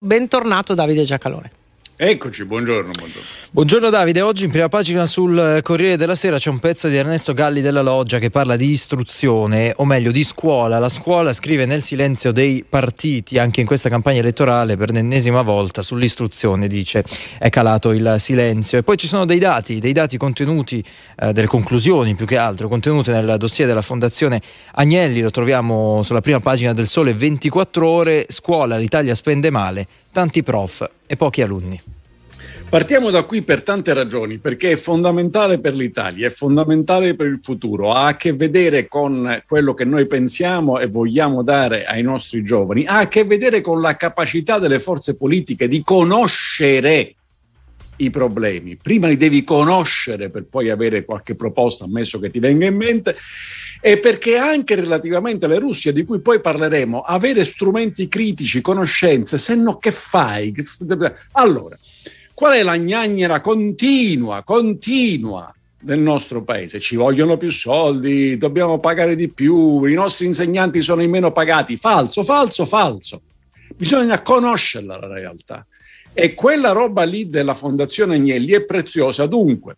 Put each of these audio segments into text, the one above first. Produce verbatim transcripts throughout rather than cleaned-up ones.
Bentornato Davide Giacalone. Eccoci, buongiorno, buongiorno. Buongiorno Davide, oggi in prima pagina sul Corriere della Sera c'è un pezzo di Ernesto Galli della Loggia che parla di istruzione, o meglio di scuola. La scuola, scrive, nel silenzio dei partiti. Anche in questa campagna elettorale per l'ennesima volta sull'istruzione, dice, è calato il silenzio. E poi ci sono dei dati, dei dati contenuti, eh, delle conclusioni più che altro, contenute nel dossier della Fondazione Agnelli. Lo troviamo sulla prima pagina del Sole ventiquattro Ore. Scuola, l'Italia spende male, tanti prof e pochi alunni. Partiamo da qui per tante ragioni, perché è fondamentale per l'Italia, è fondamentale per il futuro, ha a che vedere con quello che noi pensiamo e vogliamo dare ai nostri giovani, ha a che vedere con la capacità delle forze politiche di conoscere i problemi. Prima li devi conoscere per poi avere qualche proposta, ammesso che ti venga in mente, e perché anche relativamente alla Russia, di cui poi parleremo, avere strumenti critici, conoscenze, se no che fai? Allora, qual è la gnagnera continua, continua del nostro paese? Ci vogliono più soldi, dobbiamo pagare di più, i nostri insegnanti sono i meno pagati. Falso, falso, falso. Bisogna conoscerla la realtà. E quella roba lì della Fondazione Agnelli è preziosa. Dunque,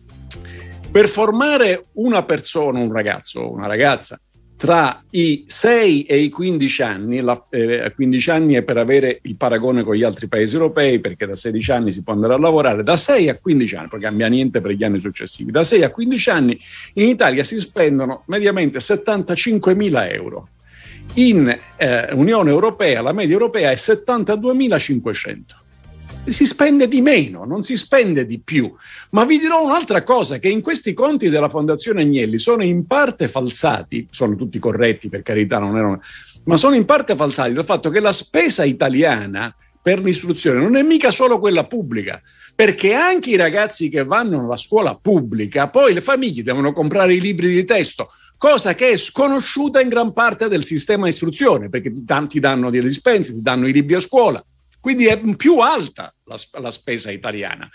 per formare una persona, un ragazzo o una ragazza, tra i sei e i quindici anni, la, eh, quindici anni è per avere il paragone con gli altri paesi europei, perché da sedici anni si può andare a lavorare, da sei a quindici anni, poi cambia niente per gli anni successivi, da sei a quindici anni in Italia si spendono mediamente settantacinquemila euro. In eh, Unione Europea la media europea è settantaduemilacinquecento. Si spende di meno, non si spende di più. Ma vi dirò un'altra cosa, che in questi conti della Fondazione Agnelli sono in parte falsati, sono tutti corretti per carità, non erano, ma sono in parte falsati dal fatto che la spesa italiana per l'istruzione non è mica solo quella pubblica, perché anche i ragazzi che vanno alla scuola pubblica, poi le famiglie devono comprare i libri di testo, cosa che è sconosciuta in gran parte del sistema di istruzione, perché tanti danno delle dispense, ti danno i libri a scuola. Quindi è più alta la, la spesa italiana.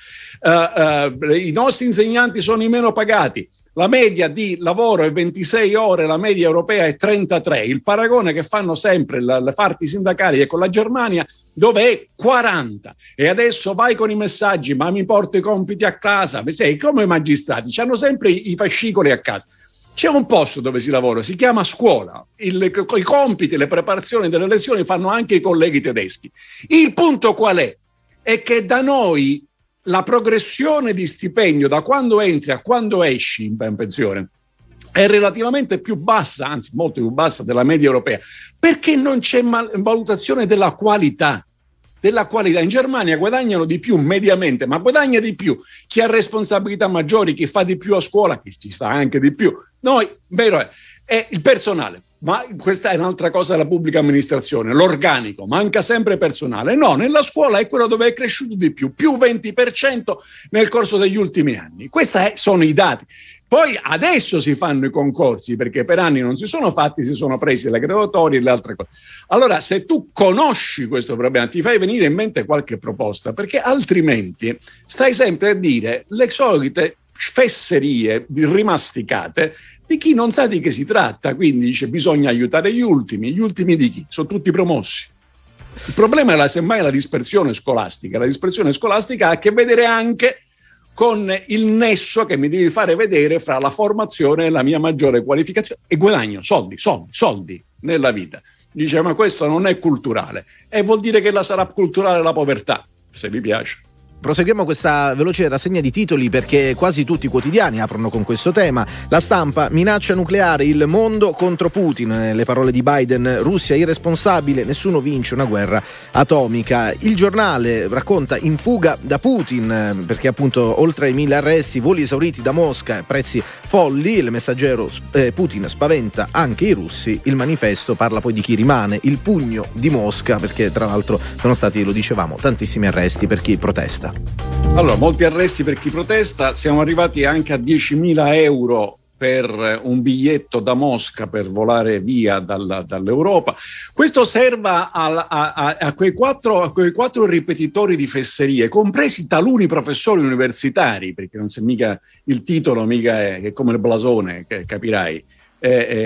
Uh, uh, I nostri insegnanti sono i meno pagati. La media di lavoro è ventisei ore, la media europea è trentatré. Il paragone che fanno sempre le, le parti sindacali è con la Germania, dove è quaranta. E adesso vai con i messaggi, ma mi porto i compiti a casa. Sei come i magistrati, hanno sempre i, i fascicoli a casa. C'è un posto dove si lavora, si chiama scuola. Il, I compiti, le preparazioni delle lezioni fanno anche i colleghi tedeschi. Il punto qual è? È che da noi la progressione di stipendio da quando entri a quando esci in pensione è relativamente più bassa, anzi molto più bassa della media europea, perché non c'è mal- valutazione della qualità. della qualità. In Germania guadagnano di più mediamente, ma guadagna di più chi ha responsabilità maggiori, chi fa di più a scuola, chi ci sta anche di più. Noi, vero è, è il personale, ma questa è un'altra cosa della pubblica amministrazione, l'organico, manca sempre personale. No, nella scuola è quello dove è cresciuto di più, più venti per cento nel corso degli ultimi anni. Questi sono i dati. Poi adesso si fanno i concorsi, perché per anni non si sono fatti, si sono presi le graduatorie e le altre cose. Allora, se tu conosci questo problema, ti fai venire in mente qualche proposta, perché altrimenti stai sempre a dire le solite fesserie rimasticate di chi non sa di che si tratta. Quindi dice bisogna aiutare gli ultimi. Gli ultimi di chi? Sono tutti promossi. Il problema è la, semmai la dispersione scolastica. La dispersione scolastica ha a che vedere anche con il nesso che mi devi fare vedere fra la formazione e la mia maggiore qualificazione e guadagno soldi, soldi, soldi nella vita. Dice, ma questo non è culturale. E vuol dire che la sarà culturale la povertà, se vi piace. Proseguiamo questa veloce rassegna di titoli perché quasi tutti i quotidiani aprono con questo tema. La Stampa: minaccia nucleare, il mondo contro Putin. Le parole di Biden: Russia irresponsabile, nessuno vince una guerra atomica. Il Giornale racconta in fuga da Putin, perché appunto oltre ai mille arresti, voli esauriti da Mosca, prezzi folli. Il Messaggero: eh, Putin spaventa anche i russi. Il Manifesto parla poi di chi rimane, il pugno di Mosca, perché tra l'altro sono stati, lo dicevamo, tantissimi arresti per chi protesta. Allora, molti arresti per chi protesta, siamo arrivati anche a diecimila euro per un biglietto da Mosca per volare via dalla, dall'Europa. Questo serva a, a, a, quei quattro, a quei quattro ripetitori di fesserie, compresi taluni professori universitari, perché non c'è mica il titolo, mica è, è come il blasone, che capirai. Eh, eh,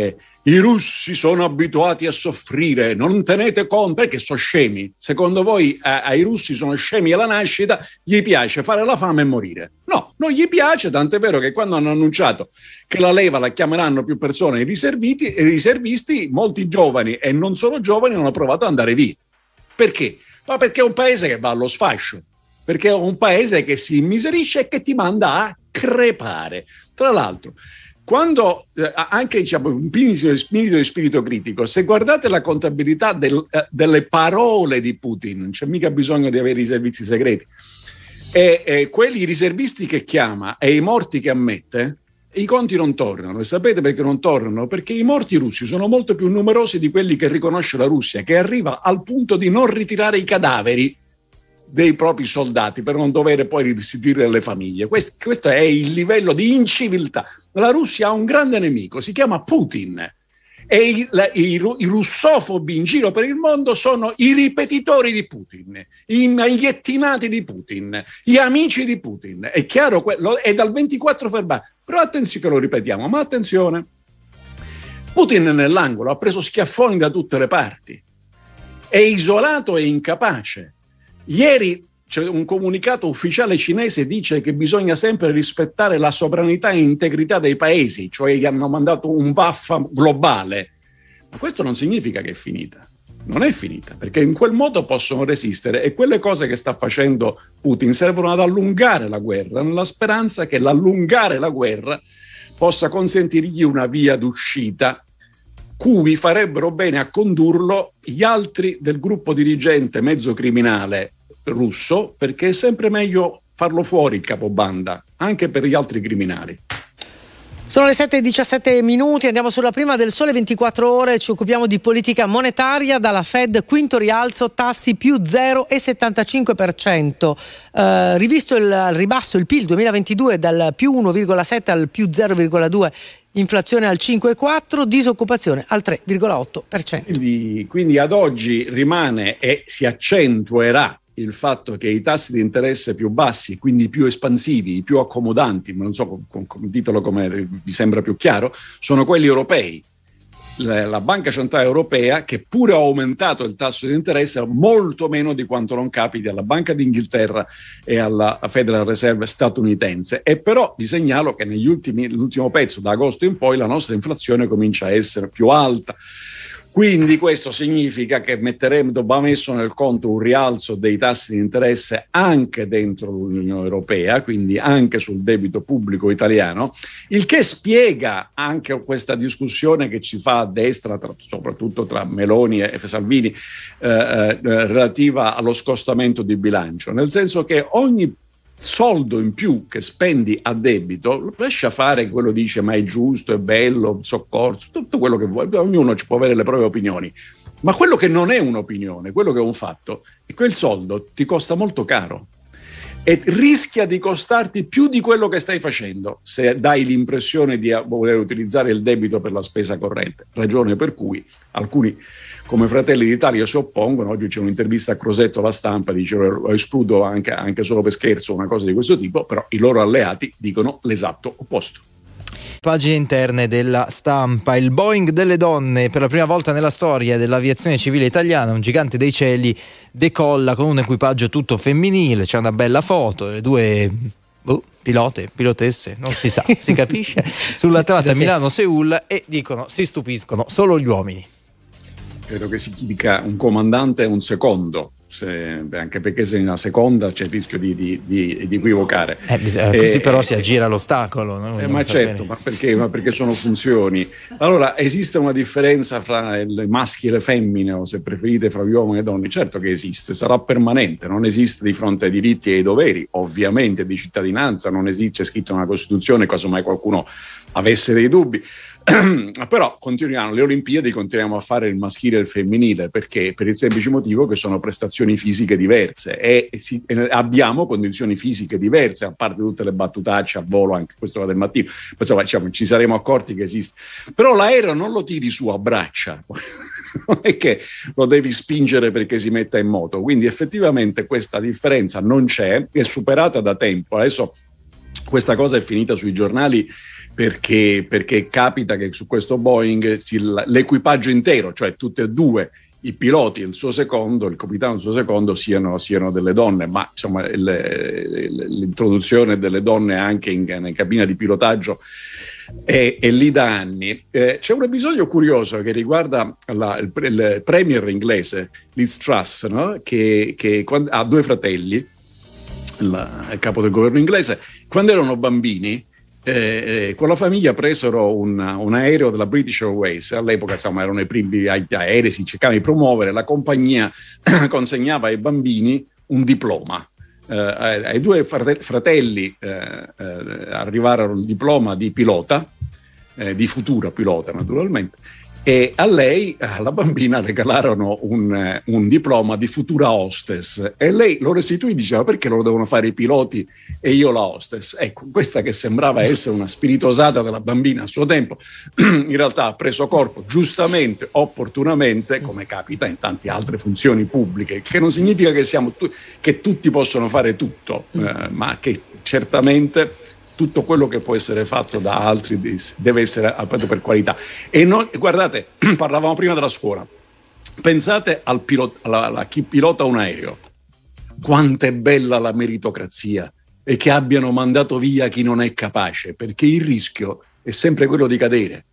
i russi sono abituati a soffrire, non tenete conto, perché sono scemi. Secondo voi eh, ai russi sono scemi alla nascita, gli piace fare la fame e morire? No, non gli piace, tant'è vero che quando hanno annunciato che la leva la chiameranno più persone i riserviti, i riservisti, molti giovani e non solo giovani hanno provato ad andare via. Perché? Ma perché è un paese che va allo sfascio, perché è un paese che si immiserisce e che ti manda a crepare. Tra l'altro, quando eh, anche diciamo un spirito, spirito di spirito critico, se guardate la contabilità del, eh, delle parole di Putin, non c'è mica bisogno di avere i servizi segreti, e, e quelli riservisti che chiama e i morti che ammette, i conti non tornano. E sapete perché non tornano? Perché i morti russi sono molto più numerosi di quelli che riconosce la Russia, che arriva al punto di non ritirare i cadaveri dei propri soldati per non dover poi restituire alle famiglie. Questo, questo è il livello di inciviltà. La Russia ha un grande nemico, si chiama Putin, e i, la, i, i russofobi in giro per il mondo sono i ripetitori di Putin, i magliettinati di Putin, gli amici di Putin. È chiaro, è dal ventiquattro febbraio, però attenzione che lo ripetiamo, ma attenzione, Putin nell'angolo ha preso schiaffoni da tutte le parti, è isolato e incapace. Ieri c'è un comunicato ufficiale cinese, dice che bisogna sempre rispettare la sovranità e integrità dei paesi, cioè gli hanno mandato un vaffa globale. Ma questo non significa che è finita. Non è finita, perché in quel modo possono resistere, e quelle cose che sta facendo Putin servono ad allungare la guerra, nella speranza che l'allungare la guerra possa consentirgli una via d'uscita cui farebbero bene a condurlo gli altri del gruppo dirigente mezzo criminale russo, perché è sempre meglio farlo fuori il capobanda, anche per gli altri criminali. Sono le sette e diciassette minuti, andiamo sulla prima del Sole ventiquattro Ore, ci occupiamo di politica monetaria. Dalla Fed quinto rialzo, tassi più zero virgola settantacinque per cento. Eh, rivisto il al ribasso il P I L duemilaventidue dal più uno virgola sette al più zero virgola due, inflazione al cinque virgola quattro, disoccupazione al tre virgola otto per cento. Quindi, quindi ad oggi rimane e si accentuerà il fatto che i tassi di interesse più bassi, quindi più espansivi, più accomodanti, non so con, con titolo come vi sembra più chiaro, sono quelli europei. La, la Banca Centrale Europea, che pure ha aumentato il tasso di interesse molto meno di quanto non capiti alla Banca d'Inghilterra e alla Federal Reserve statunitense. E però vi segnalo che negli ultimi, l'ultimo pezzo, da agosto in poi, la nostra inflazione comincia a essere più alta. Quindi questo significa che metteremo, va messo nel conto un rialzo dei tassi di interesse anche dentro l'Unione Europea, quindi anche sul debito pubblico italiano, il che spiega anche questa discussione che ci fa a destra, tra, soprattutto tra Meloni e Salvini, eh, eh, relativa allo scostamento di bilancio, nel senso che ogni soldo in più che spendi a debito, lascia fare quello dice ma è giusto, è bello, soccorso, tutto quello che vuoi, ognuno ci può avere le proprie opinioni, ma quello che non è un'opinione, quello che è un fatto, è che quel soldo ti costa molto caro e rischia di costarti più di quello che stai facendo se dai l'impressione di voler utilizzare il debito per la spesa corrente, ragione per cui alcuni come Fratelli d'Italia si oppongono. Oggi c'è un'intervista a Crosetto alla Stampa, dice lo escludo anche, anche solo per scherzo una cosa di questo tipo, però i loro alleati dicono l'esatto opposto. Pagine interne della Stampa. Il Boeing delle donne, per la prima volta nella storia dell'aviazione civile italiana, un gigante dei cieli decolla con un equipaggio tutto femminile, c'è una bella foto, le due uh, pilote, pilotesse, non si sa, si capisce, sulla tratta Milano-Seul, e dicono, si stupiscono solo gli uomini. Credo che si dica un comandante e un secondo, se, beh, anche perché se in una seconda c'è il rischio di, di, di, di equivocare. Eh, bisogna, eh, così però si aggira l'ostacolo. No? Eh, ma certo, ma perché, ma perché sono funzioni. Allora, esiste una differenza fra il maschile e le femmine, o se preferite fra gli uomini e le donne? Certo che esiste, sarà permanente, non esiste di fronte ai diritti e ai doveri, ovviamente di cittadinanza, non esiste, c'è scritto nella Costituzione, casomai qualcuno avesse dei dubbi. Però continuiamo, le Olimpiadi continuiamo a fare il maschile e il femminile, perché per il semplice motivo che sono prestazioni fisiche diverse e, e, si, e abbiamo condizioni fisiche diverse, a parte tutte le battutacce a volo, anche questo del mattino, insomma, diciamo, ci saremo accorti che esiste, però l'aereo non lo tiri su a braccia non è che lo devi spingere perché si metta in moto, quindi effettivamente questa differenza non c'è, è superata da tempo. Adesso questa cosa è finita sui giornali perché, perché capita che su questo Boeing si, l'equipaggio intero, cioè tutte e due, i piloti e il suo secondo, il capitano e il suo secondo siano, siano delle donne, ma insomma il, l'introduzione delle donne anche in, in cabina di pilotaggio è, è lì da anni. Eh, c'è un episodio curioso che riguarda la, il, il premier inglese Liz Truss, no? che, che quando, ha due fratelli, la, il capo del governo inglese, quando erano bambini Eh, eh, con la famiglia presero un, un aereo della British Airways. All'epoca insomma erano i primi aerei, si cercava di promuovere, la compagnia consegnava ai bambini un diploma. Eh, ai, ai due fratelli eh, eh, arrivarono il diploma di pilota, eh, di futura pilota naturalmente, e a lei, alla bambina, regalarono un, un diploma di futura hostess, e lei lo restituì, diceva: perché lo devono fare i piloti e io la hostess? Ecco, questa che sembrava essere una spiritosata della bambina a suo tempo, in realtà ha preso corpo giustamente, opportunamente, come capita in tante altre funzioni pubbliche, che non significa che, siamo tu- che tutti possono fare tutto, eh, ma che certamente tutto quello che può essere fatto da altri deve essere fatto per qualità. E noi, guardate, parlavamo prima della scuola, pensate al pilota, alla, alla chi pilota un aereo, quanto è bella la meritocrazia, e che abbiano mandato via chi non è capace, perché il rischio è sempre quello di cadere.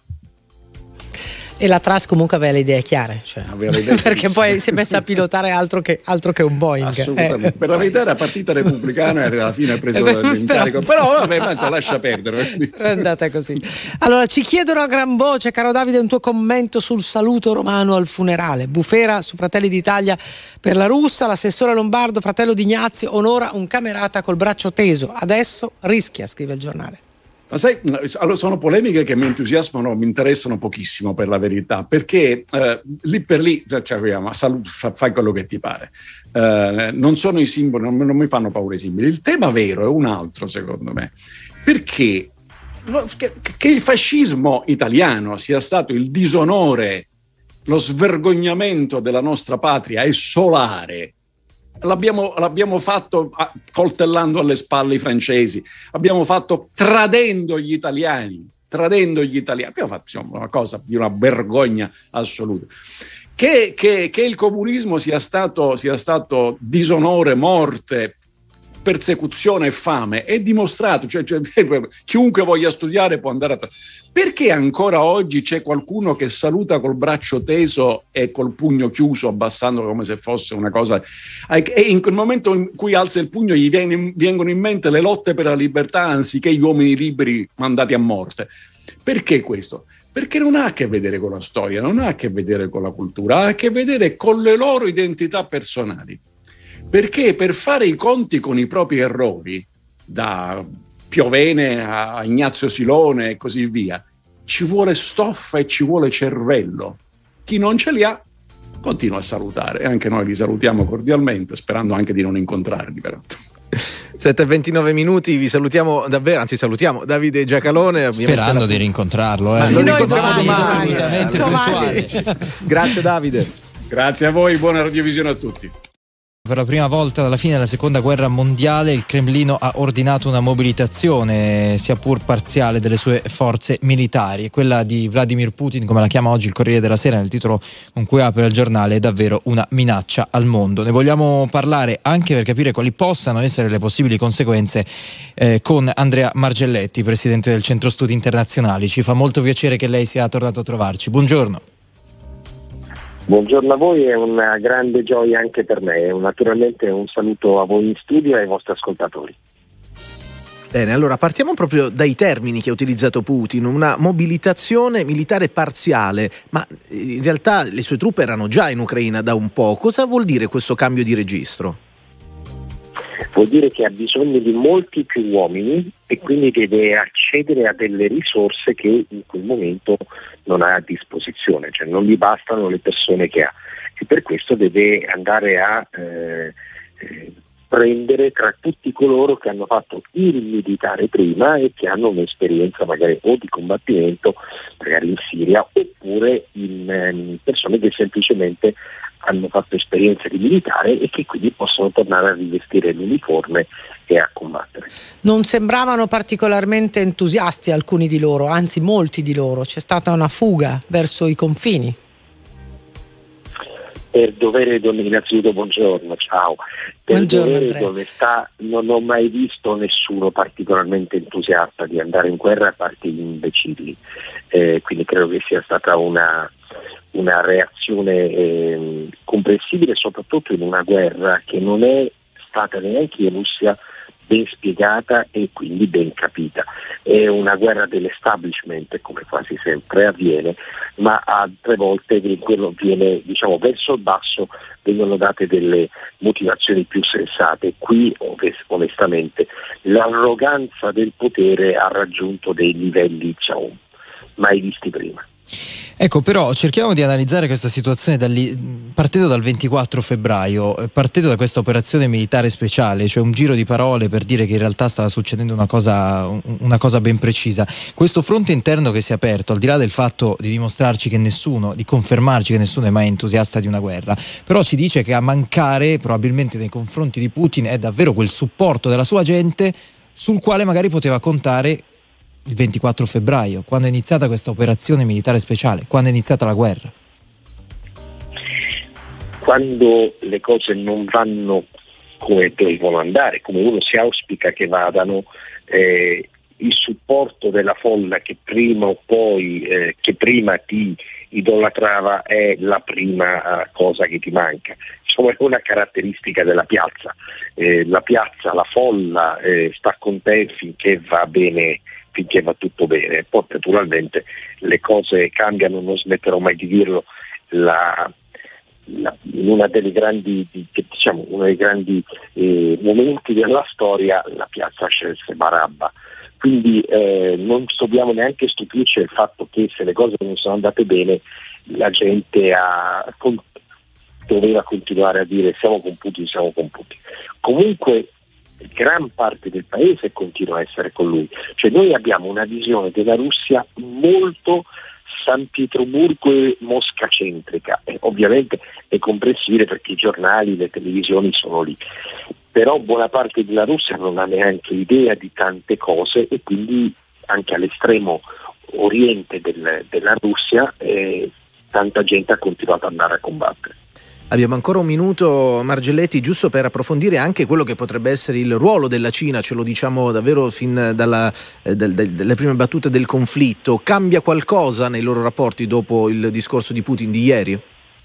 E la Truss comunque aveva le idee chiare, cioè. le idee perché poi si è messa a pilotare altro che, altro che un Boeing. Assolutamente. Eh. Per la verità era partita repubblicana e alla fine ha preso eh, l'incarico. Però, però vabbè, penso, lascia perdere. È andata così. Allora, ci chiedono a gran voce, caro Davide, un tuo commento sul saluto romano al funerale. Bufera su Fratelli d'Italia per la russa, l'assessore Lombardo, fratello di Ignazio, onora un camerata col braccio teso. Adesso rischia, scrive il giornale. Ma sai, allora sono polemiche che mi entusiasmano, mi interessano pochissimo, per la verità, perché eh, lì per lì, cioè, salut, fai quello che ti pare. Eh, non sono i simboli, non, non mi fanno paura i simboli. Il tema vero è un altro, secondo me, perché che, che il fascismo italiano sia stato il disonore, lo svergognamento della nostra patria è solare. L'abbiamo, l'abbiamo fatto coltellando alle spalle i francesi, abbiamo fatto tradendo gli italiani, tradendo gli italiani. Abbiamo fatto insomma, una cosa di una vergogna assoluta. Che, che, che il comunismo sia stato, sia stato disonore, morte, persecuzione e fame è dimostrato, cioè, cioè, chiunque voglia studiare può andare a... Perché ancora oggi c'è qualcuno che saluta col braccio teso e col pugno chiuso, abbassandolo come se fosse una cosa, e in quel momento in cui alza il pugno gli viene, vengono in mente le lotte per la libertà anziché gli uomini liberi mandati a morte? Perché questo? Perché non ha a che vedere con la storia, non ha a che vedere con la cultura, ha a che vedere con le loro identità personali. Perché per fare i conti con i propri errori, da Piovene a Ignazio Silone e così via, ci vuole stoffa e ci vuole cervello. Chi non ce li ha continua a salutare, e anche noi li salutiamo cordialmente, sperando anche di non incontrarli però. sette e ventinove minuti, vi salutiamo davvero, anzi salutiamo Davide Giacalone, sperando la... di rincontrarlo, eh. Ma sì, lo rincontriamo domani, assolutamente domani. Grazie Davide. Grazie a voi, buona radiovisione a tutti. Per la prima volta dalla fine della seconda guerra mondiale il Cremlino ha ordinato una mobilitazione, sia pur parziale, delle sue forze militari. Quella di Vladimir Putin, come la chiama oggi il Corriere della Sera nel titolo con cui apre il giornale, è davvero una minaccia al mondo. Ne vogliamo parlare anche per capire quali possano essere le possibili conseguenze eh, con Andrea Margelletti, presidente del Centro Studi Internazionali. Ci fa molto piacere che lei sia tornato a trovarci. Buongiorno. Buongiorno a voi, è una grande gioia anche per me, naturalmente un saluto a voi in studio e ai vostri ascoltatori. Bene, allora partiamo proprio dai termini che ha utilizzato Putin, una mobilitazione militare parziale, ma in realtà le sue truppe erano già in Ucraina da un po'. Cosa vuol dire questo cambio di registro? Vuol dire che ha bisogno di molti più uomini e quindi deve accedere a delle risorse che in quel momento non ha a disposizione, cioè non gli bastano le persone che ha, e per questo deve andare a eh, eh, prendere tra tutti coloro che hanno fatto il militare prima e che hanno un'esperienza magari o di combattimento, magari in Siria, oppure in eh, persone che semplicemente hanno fatto esperienza di militare e che quindi possono tornare a rivestire l'uniforme e a combattere. Non sembravano particolarmente entusiasti alcuni di loro, anzi molti di loro. C'è stata una fuga verso i confini. Per dovere d'onestà, innanzitutto buongiorno, ciao. Per buongiorno, dovere d'onestà non ho mai visto nessuno particolarmente entusiasta di andare in guerra a parte gli imbecilli, eh, quindi credo che sia stata una, una reazione eh, comprensibile, soprattutto in una guerra che non è stata neanche in Russia ben spiegata e quindi ben capita. È una guerra dell'establishment, come quasi sempre avviene, ma altre volte quello viene, diciamo, verso il basso vengono date delle motivazioni più sensate. Qui onestamente l'arroganza del potere ha raggiunto dei livelli, diciamo, mai visti prima. Ecco, però cerchiamo di analizzare questa situazione dall'i... partendo dal ventiquattro febbraio, partendo da questa operazione militare speciale, cioè un giro di parole per dire che in realtà stava succedendo una cosa, una cosa ben precisa. Questo fronte interno che si è aperto, al di là del fatto di dimostrarci che nessuno, di confermarci che nessuno è mai entusiasta di una guerra, però ci dice che a mancare probabilmente nei confronti di Putin è davvero quel supporto della sua gente sul quale magari poteva contare il ventiquattro febbraio, quando è iniziata questa operazione militare speciale, quando è iniziata la guerra. Quando le cose non vanno come devono andare, come uno si auspica che vadano, eh, il supporto della folla che prima o poi, eh, che prima ti idolatrava è la prima uh, cosa che ti manca. Insomma, è una caratteristica della piazza. Eh, la piazza, la folla eh, sta con te finché va bene, finché va tutto bene. Poi naturalmente le cose cambiano, non smetterò mai di dirlo. La, la, in una delle grandi, di, diciamo, uno dei grandi eh, momenti della storia, la piazza scelse Barabba. Quindi eh, non dobbiamo neanche stupirci del fatto che se le cose non sono andate bene, la gente ha, con, doveva continuare a dire siamo con Putin, siamo con Putin. Comunque gran parte del paese continua a essere con lui. Cioè noi abbiamo una visione della Russia molto San Pietroburgo e Mosca centrica, e ovviamente è comprensibile perché i giornali, le televisioni sono lì, però buona parte della Russia non ha neanche idea di tante cose e quindi anche all'estremo oriente del, della Russia eh, tanta gente ha continuato ad andare a combattere. Abbiamo ancora un minuto, Margelletti, giusto per approfondire anche quello che potrebbe essere il ruolo della Cina, ce lo diciamo davvero fin dalla, eh, del, del, dalle prime battute del conflitto. Cambia qualcosa nei loro rapporti dopo il discorso di Putin di ieri?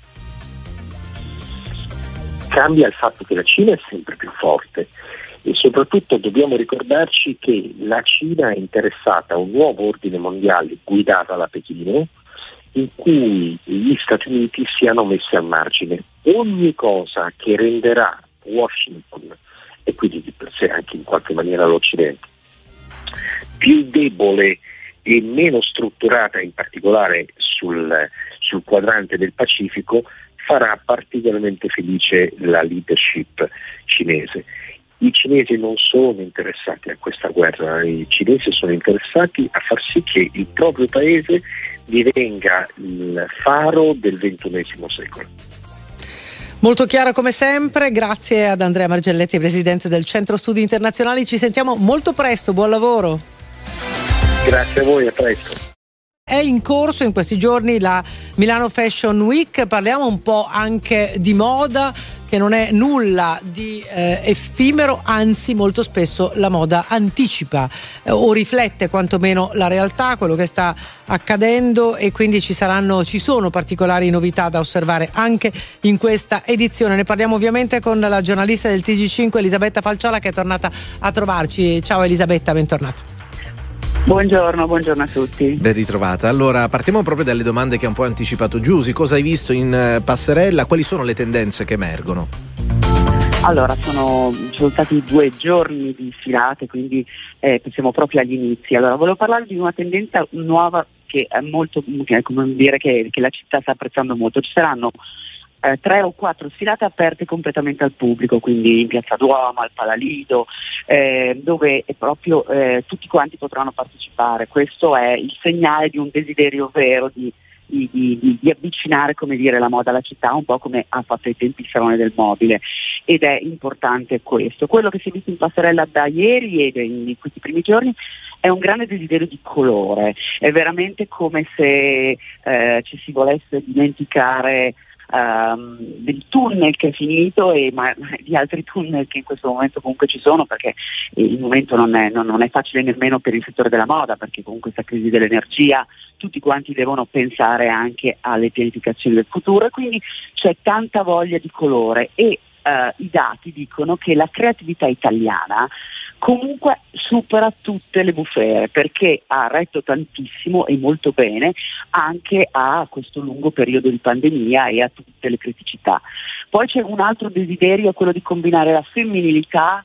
Cambia il fatto che la Cina è sempre più forte e soprattutto dobbiamo ricordarci che la Cina è interessata a un nuovo ordine mondiale guidata da Pechino, in cui gli Stati Uniti siano messi al margine. Ogni cosa che renderà Washington e quindi di per sé anche in qualche maniera l'Occidente più debole e meno strutturata, in particolare sul, sul quadrante del Pacifico, farà particolarmente felice la leadership cinese. I cinesi non sono interessati a questa guerra, i cinesi sono interessati a far sì che il proprio paese divenga il faro del ventunesimo secolo. Molto chiaro come sempre, grazie ad Andrea Margelletti, presidente del Centro Studi Internazionali, ci sentiamo molto presto, buon lavoro. Grazie a voi, a presto. È in corso in questi giorni la Milano Fashion Week, parliamo un po' anche di moda, che non è nulla di eh, effimero, anzi molto spesso la moda anticipa eh, o riflette quantomeno la realtà, quello che sta accadendo, e quindi ci saranno, ci sono particolari novità da osservare anche in questa edizione. Ne parliamo ovviamente con la giornalista del T G cinque Elisabetta Falciola, che è tornata a trovarci. Ciao Elisabetta, bentornata. Buongiorno, buongiorno a tutti. Ben ritrovata. Allora, partiamo proprio dalle domande che ha un po' anticipato Giusy. Cosa hai visto in passerella? Quali sono le tendenze che emergono? Allora, sono, sono stati due giorni di sfilate, quindi eh, siamo proprio agli inizi. Allora, volevo parlare di una tendenza nuova che è molto, che, come dire, che, che la città sta apprezzando molto. Ci saranno Eh, tre o quattro sfilate aperte completamente al pubblico, quindi in Piazza Duomo, al Palalido, eh, dove è proprio eh, tutti quanti potranno partecipare. Questo è il segnale di un desiderio vero di di, di, di avvicinare, come dire, la moda alla città, un po' come ha fatto ai tempi il Salone del Mobile, ed è importante questo. Quello che si è visto in passerella da ieri e in questi primi giorni è un grande desiderio di colore, è veramente come se eh, ci si volesse dimenticare Um, del tunnel che è finito e ma, di altri tunnel che in questo momento comunque ci sono, perché il momento non è, non, non è facile nemmeno per il settore della moda, perché con questa crisi dell'energia tutti quanti devono pensare anche alle pianificazioni del futuro, e quindi c'è tanta voglia di colore e uh, i dati dicono che la creatività italiana comunque supera tutte le bufere, perché ha retto tantissimo e molto bene anche a questo lungo periodo di pandemia e a tutte le criticità. Poi c'è un altro desiderio, quello di combinare la femminilità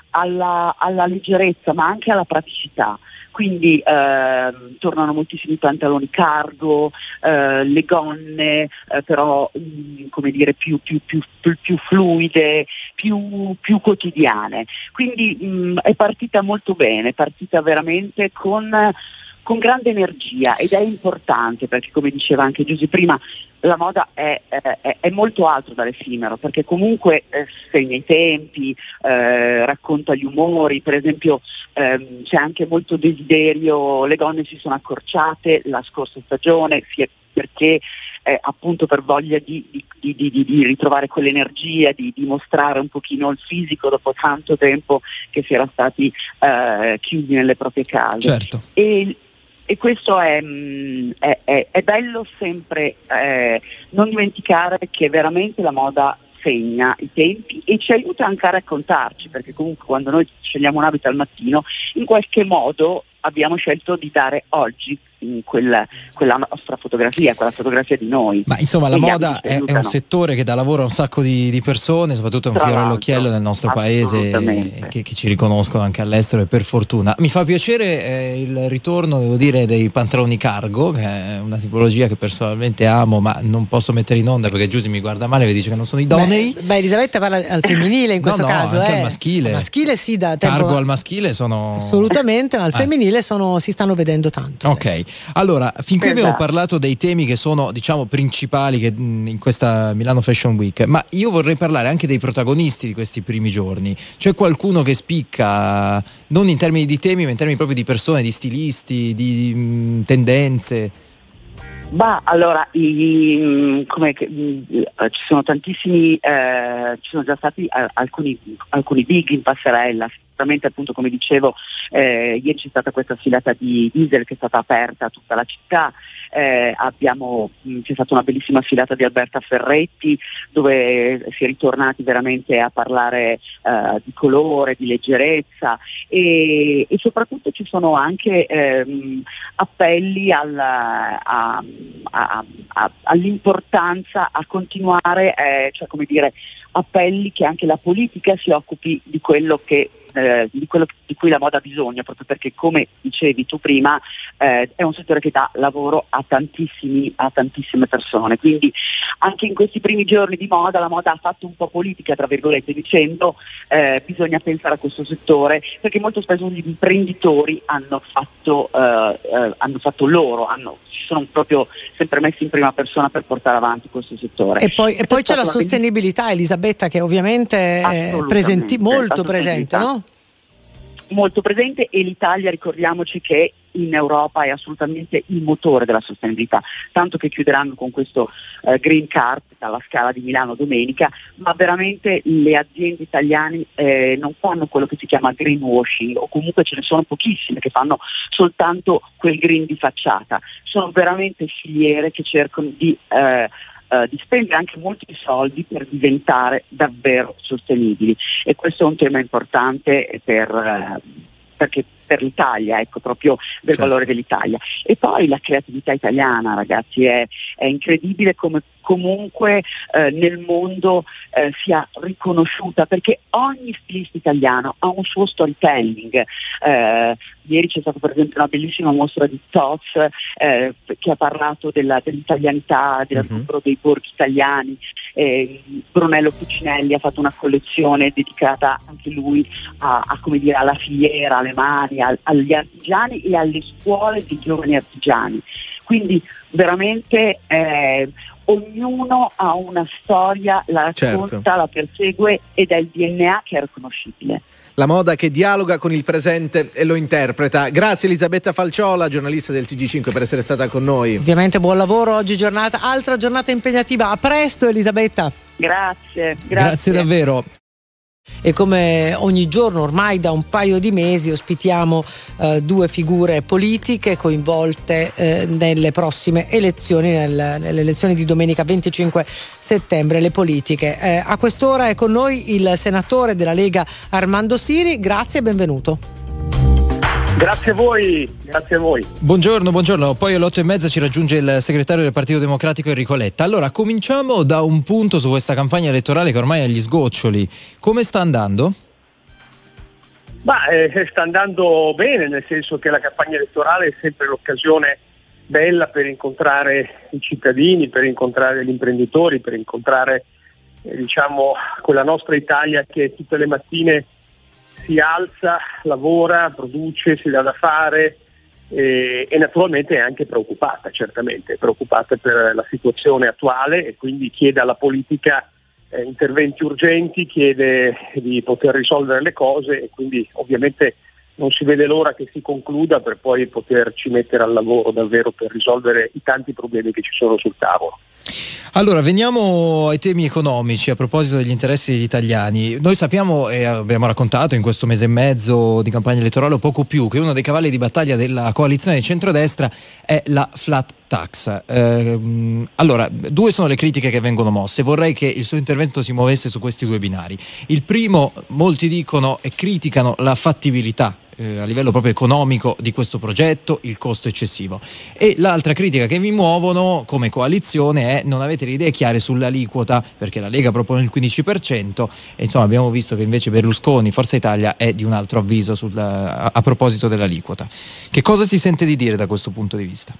alla, alla leggerezza, ma anche alla praticità. Quindi eh, tornano moltissimi pantaloni cargo, eh, le gonne eh, però mh, come dire più, più, più, più, più fluide, più, più quotidiane. Quindi mh, è partita molto bene, è partita veramente con, con grande energia, ed è importante perché, come diceva anche Giusy prima, la moda è, è, è molto altro dall'effimero, perché comunque eh, segna i tempi, eh, racconta gli umori. Per esempio ehm, c'è anche molto desiderio, le gonne si sono accorciate la scorsa stagione, sia perché eh, appunto per voglia di, di, di, di, di ritrovare quell'energia, di, di mostrare un pochino il fisico dopo tanto tempo che si era stati eh, chiusi nelle proprie case. Certo. E, E questo è, è, è, è bello sempre eh, non dimenticare che veramente la moda segna i tempi e ci aiuta anche a raccontarci, perché comunque quando noi scegliamo un abito al mattino, in qualche modo abbiamo scelto di dare oggi in quella, quella nostra fotografia, quella fotografia di noi. Ma insomma la moda è, è un settore che dà lavoro a un sacco di, di persone, soprattutto è un fiore all'occhiello nel nostro paese, che, che ci riconoscono anche all'estero, e per fortuna. Mi fa piacere eh, il ritorno, devo dire, dei pantaloni cargo, che è una tipologia che personalmente amo, ma non posso mettere in onda perché Giusy mi guarda male e dice che non sono idonei. Beh, beh, Elisabetta parla al femminile in questo no, no, caso, anche eh. al maschile. Al maschile sì, da tempo. Cargo al maschile sono assolutamente, ma al eh. femminile sono, si stanno vedendo tanto. Ok, adesso. Allora, fin qui esatto. abbiamo parlato dei temi che sono, diciamo, principali che, mh, in questa Milano Fashion Week, ma io vorrei parlare anche dei protagonisti di questi primi giorni. C'è qualcuno che spicca, non in termini di temi, ma in termini proprio di persone, di stilisti, di mh, tendenze? Bah, allora, i, come, ci sono tantissimi, eh, ci sono già stati eh, alcuni, alcuni big in passerella. Sicuramente, appunto, come dicevo, eh, ieri c'è stata questa sfilata di Diesel che è stata aperta a tutta la città. Eh, abbiamo, mh, c'è stata una bellissima sfilata di Alberta Ferretti, dove si è ritornati veramente a parlare eh, di colore, di leggerezza, e, e soprattutto ci sono anche ehm, appelli al, a, a, a, all'importanza a continuare, eh, cioè come dire, appelli che anche la politica si occupi di quello che Eh, di quello di cui la moda ha bisogno, proprio perché, come dicevi tu prima, eh, è un settore che dà lavoro a tantissimi a tantissime persone. Quindi anche in questi primi giorni di moda la moda ha fatto un po' politica, tra virgolette, dicendo eh, bisogna pensare a questo settore, perché molto spesso gli imprenditori hanno fatto eh, eh, hanno fatto loro hanno si sono proprio sempre messi in prima persona per portare avanti questo settore. E poi, e poi c'è la sostenibilità, Elisabetta, che ovviamente è presenti, molto presente, no? Molto presente, e l'Italia, ricordiamoci che in Europa è assolutamente il motore della sostenibilità, tanto che chiuderanno con questo eh, Green Carpet alla Scala di Milano domenica, ma veramente le aziende italiane eh, non fanno quello che si chiama greenwashing, o comunque ce ne sono pochissime che fanno soltanto quel green di facciata. Sono veramente filiere che cercano di eh, Uh, di spendere anche molti soldi per diventare davvero sostenibili, e questo è un tema importante per, uh, perché per l'Italia, ecco, proprio del certo. valore dell'Italia. E poi la creatività italiana, ragazzi, è, è incredibile come comunque eh, nel mondo eh, sia riconosciuta, perché ogni stilista italiano ha un suo storytelling. Eh, ieri c'è stata per esempio una bellissima mostra di Toz eh, che ha parlato della, dell'italianità, del recupero uh-huh. dei borghi italiani. Eh, Brunello Cucinelli ha fatto una collezione dedicata anche lui a, a come dire, alla filiera, alle mani, al, agli artigiani e alle scuole di giovani artigiani. quindi veramente eh, ognuno ha una storia, la racconta, certo, la persegue ed è il D N A che è riconoscibile. La moda che dialoga con il presente e lo interpreta. Grazie Elisabetta Falciola, giornalista del T G cinque, per essere stata con noi. Ovviamente buon lavoro, oggi giornata, altra giornata impegnativa. A presto Elisabetta. Grazie, grazie. Grazie davvero. E come ogni giorno ormai da un paio di mesi ospitiamo eh, due figure politiche coinvolte eh, nelle prossime elezioni, nel, nelle elezioni di domenica venticinque settembre, le politiche. Eh, a quest'ora è con noi il senatore della Lega Armando Siri, grazie e benvenuto. Grazie a voi, grazie a voi. Buongiorno, buongiorno. Poi alle otto e mezza ci raggiunge il segretario del Partito Democratico Enrico Letta. Allora, cominciamo da un punto su questa campagna elettorale che ormai è agli sgoccioli. Come sta andando? Ma eh, sta andando bene, nel senso che la campagna elettorale è sempre l'occasione bella per incontrare i cittadini, per incontrare gli imprenditori, per incontrare eh, diciamo quella nostra Italia che tutte le mattine si alza, lavora, produce, si dà da fare e, e naturalmente è anche preoccupata, certamente, preoccupata per la situazione attuale e quindi chiede alla politica eh, interventi urgenti, chiede di poter risolvere le cose e quindi ovviamente non si vede l'ora che si concluda per poi poterci mettere al lavoro davvero per risolvere i tanti problemi che ci sono sul tavolo. Allora, veniamo ai temi economici a proposito degli interessi degli italiani. Noi sappiamo e abbiamo raccontato in questo mese e mezzo di campagna elettorale o poco più che uno dei cavalli di battaglia della coalizione di centrodestra è la flat tax. Eh, allora, due sono le critiche che vengono mosse. Vorrei che il suo intervento si muovesse su questi due binari. Il primo, molti dicono e criticano la fattibilità a livello proprio economico di questo progetto, il costo eccessivo, e l'altra critica che vi muovono come coalizione è non avete le idee chiare sull'aliquota, perché la Lega propone il quindici per cento e insomma abbiamo visto che invece Berlusconi, Forza Italia, è di un altro avviso sul, a, a proposito dell'aliquota. Che cosa si sente di dire da questo punto di vista?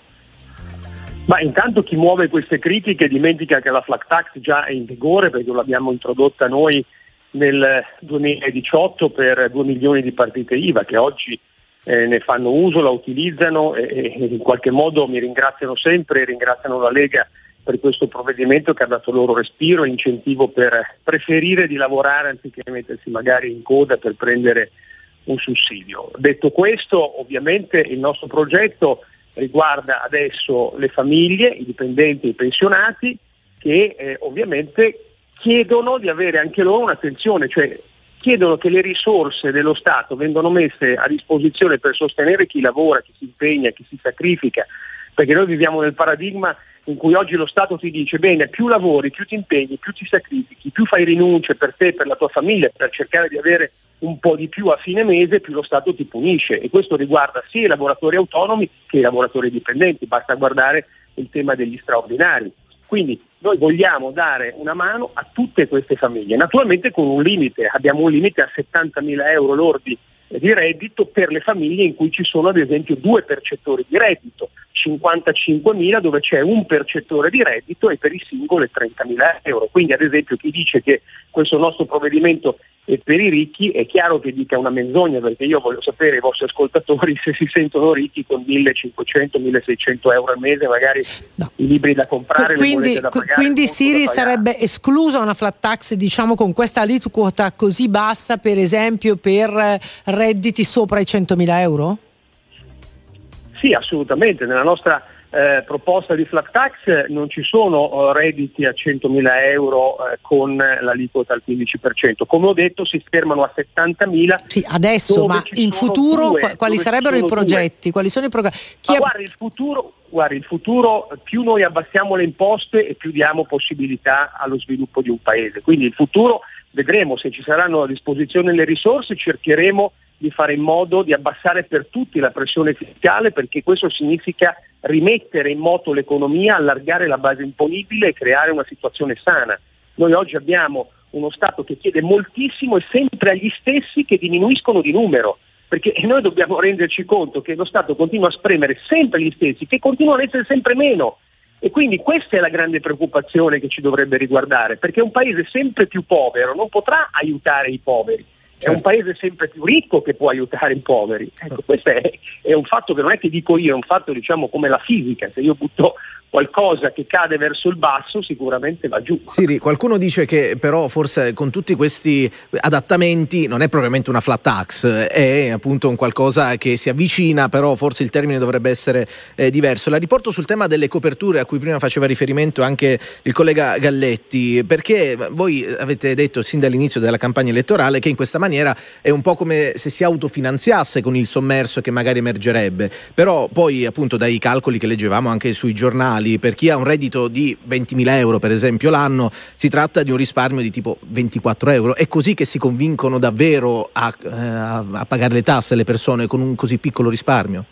Ma intanto chi muove queste critiche dimentica che la flat tax già è in vigore, perché l'abbiamo introdotta noi nel duemiladiciotto per due milioni di partite I V A che oggi eh, ne fanno uso, la utilizzano e, e in qualche modo mi ringraziano sempre, ringraziano la Lega per questo provvedimento che ha dato loro respiro e incentivo per preferire di lavorare anziché mettersi magari in coda per prendere un sussidio. Detto questo, ovviamente il nostro progetto riguarda adesso le famiglie, i dipendenti e i pensionati che eh, ovviamente chiedono di avere anche loro un'attenzione, cioè chiedono che le risorse dello Stato vengano messe a disposizione per sostenere chi lavora, chi si impegna, chi si sacrifica, perché noi viviamo nel paradigma in cui oggi lo Stato ti dice bene, più lavori, più ti impegni, più ti sacrifichi, più fai rinunce per te, per la tua famiglia, per cercare di avere un po' di più a fine mese, più lo Stato ti punisce e questo riguarda sia i lavoratori autonomi che i lavoratori dipendenti, basta guardare il tema degli straordinari. Quindi noi vogliamo dare una mano a tutte queste famiglie, naturalmente con un limite, abbiamo un limite a settantamila euro lordi di reddito per le famiglie in cui ci sono ad esempio due percettori di reddito, cinquantacinquemila dove c'è un percettore di reddito e per i singoli trentamila euro. Quindi ad esempio chi dice che questo nostro provvedimento è per i ricchi è chiaro che dica una menzogna, perché io voglio sapere i vostri ascoltatori se si sentono ricchi con millecinquecento milleseicento euro al mese, magari no. I libri da comprare, quindi, le da pagare, quindi Siri sarebbe esclusa una flat tax, diciamo, con questa aliquota così bassa, per esempio per redditi sopra i centomila euro? Sì, assolutamente. Nella nostra eh, proposta di flat tax non ci sono uh, redditi a centomila euro uh, con l'aliquota al quindici per cento. Come ho detto, si fermano a settantamila. Sì, adesso, ma in futuro due, quali sarebbero i progetti? Due. Quali sono i programmi? Ma ha... guardi, il futuro, guardi, il futuro, più noi abbassiamo le imposte e più diamo possibilità allo sviluppo di un paese. Quindi il futuro vedremo, se ci saranno a disposizione le risorse, cercheremo di fare in modo di abbassare per tutti la pressione fiscale, perché questo significa rimettere in moto l'economia, allargare la base imponibile e creare una situazione sana. Noi oggi abbiamo uno Stato che chiede moltissimo e sempre agli stessi che diminuiscono di numero, perché noi dobbiamo renderci conto che lo Stato continua a spremere sempre gli stessi, che continuano ad essere sempre meno. E quindi questa è la grande preoccupazione che ci dovrebbe riguardare, perché un paese sempre più povero non potrà aiutare i poveri. È un paese sempre più ricco che può aiutare i poveri. Ecco, questo è, è un fatto che non è che dico io, è un fatto, diciamo, come la fisica. Se io butto qualcosa che cade verso il basso, sicuramente va giù. Siri, qualcuno dice che però forse con tutti questi adattamenti non è propriamente una flat tax, è appunto un qualcosa che si avvicina, però forse il termine dovrebbe essere eh, diverso. La riporto sul tema delle coperture a cui prima faceva riferimento anche il collega Galletti, perché voi avete detto sin dall'inizio della campagna elettorale che in questa maniera è un po' come se si autofinanziasse con il sommerso che magari emergerebbe, però poi appunto dai calcoli che leggevamo anche sui giornali, per chi ha un reddito di ventimila euro per esempio l'anno, si tratta di un risparmio di tipo ventiquattro euro. È così che si convincono davvero a, a, a pagare le tasse le persone con un così piccolo risparmio?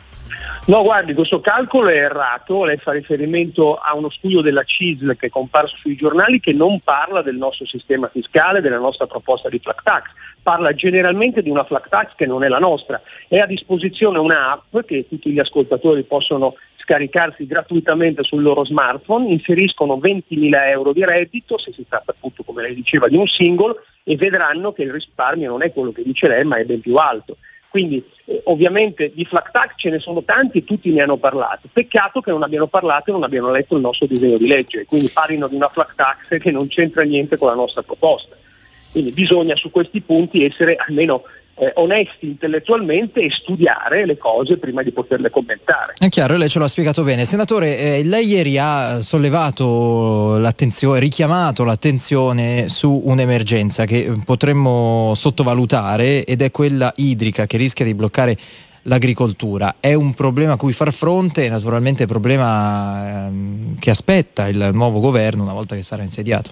No, guardi, questo calcolo è errato. Lei fa riferimento a uno studio della C I S L che è comparso sui giornali, che non parla del nostro sistema fiscale, della nostra proposta di flat tax, parla generalmente di una flat tax che non è la nostra. È a disposizione un'app che tutti gli ascoltatori possono scaricarsi gratuitamente sul loro smartphone, inseriscono ventimila euro di reddito, se si tratta appunto, come lei diceva, di un singolo, e vedranno che il risparmio non è quello che dice lei, ma è ben più alto. Quindi eh, ovviamente di flat tax ce ne sono tanti e tutti ne hanno parlato. Peccato che non abbiano parlato e non abbiano letto il nostro disegno di legge, quindi parlino di una flat tax che non c'entra niente con la nostra proposta. Quindi bisogna su questi punti essere almeno eh, onesti intellettualmente e studiare le cose prima di poterle commentare. È chiaro, lei ce l'ha spiegato bene. Senatore, eh, lei ieri ha sollevato l'attenzione, richiamato l'attenzione su un'emergenza che potremmo sottovalutare, ed è quella idrica, che rischia di bloccare l'agricoltura. È un problema a cui far fronte, naturalmente problema ehm, che aspetta il nuovo governo una volta che sarà insediato.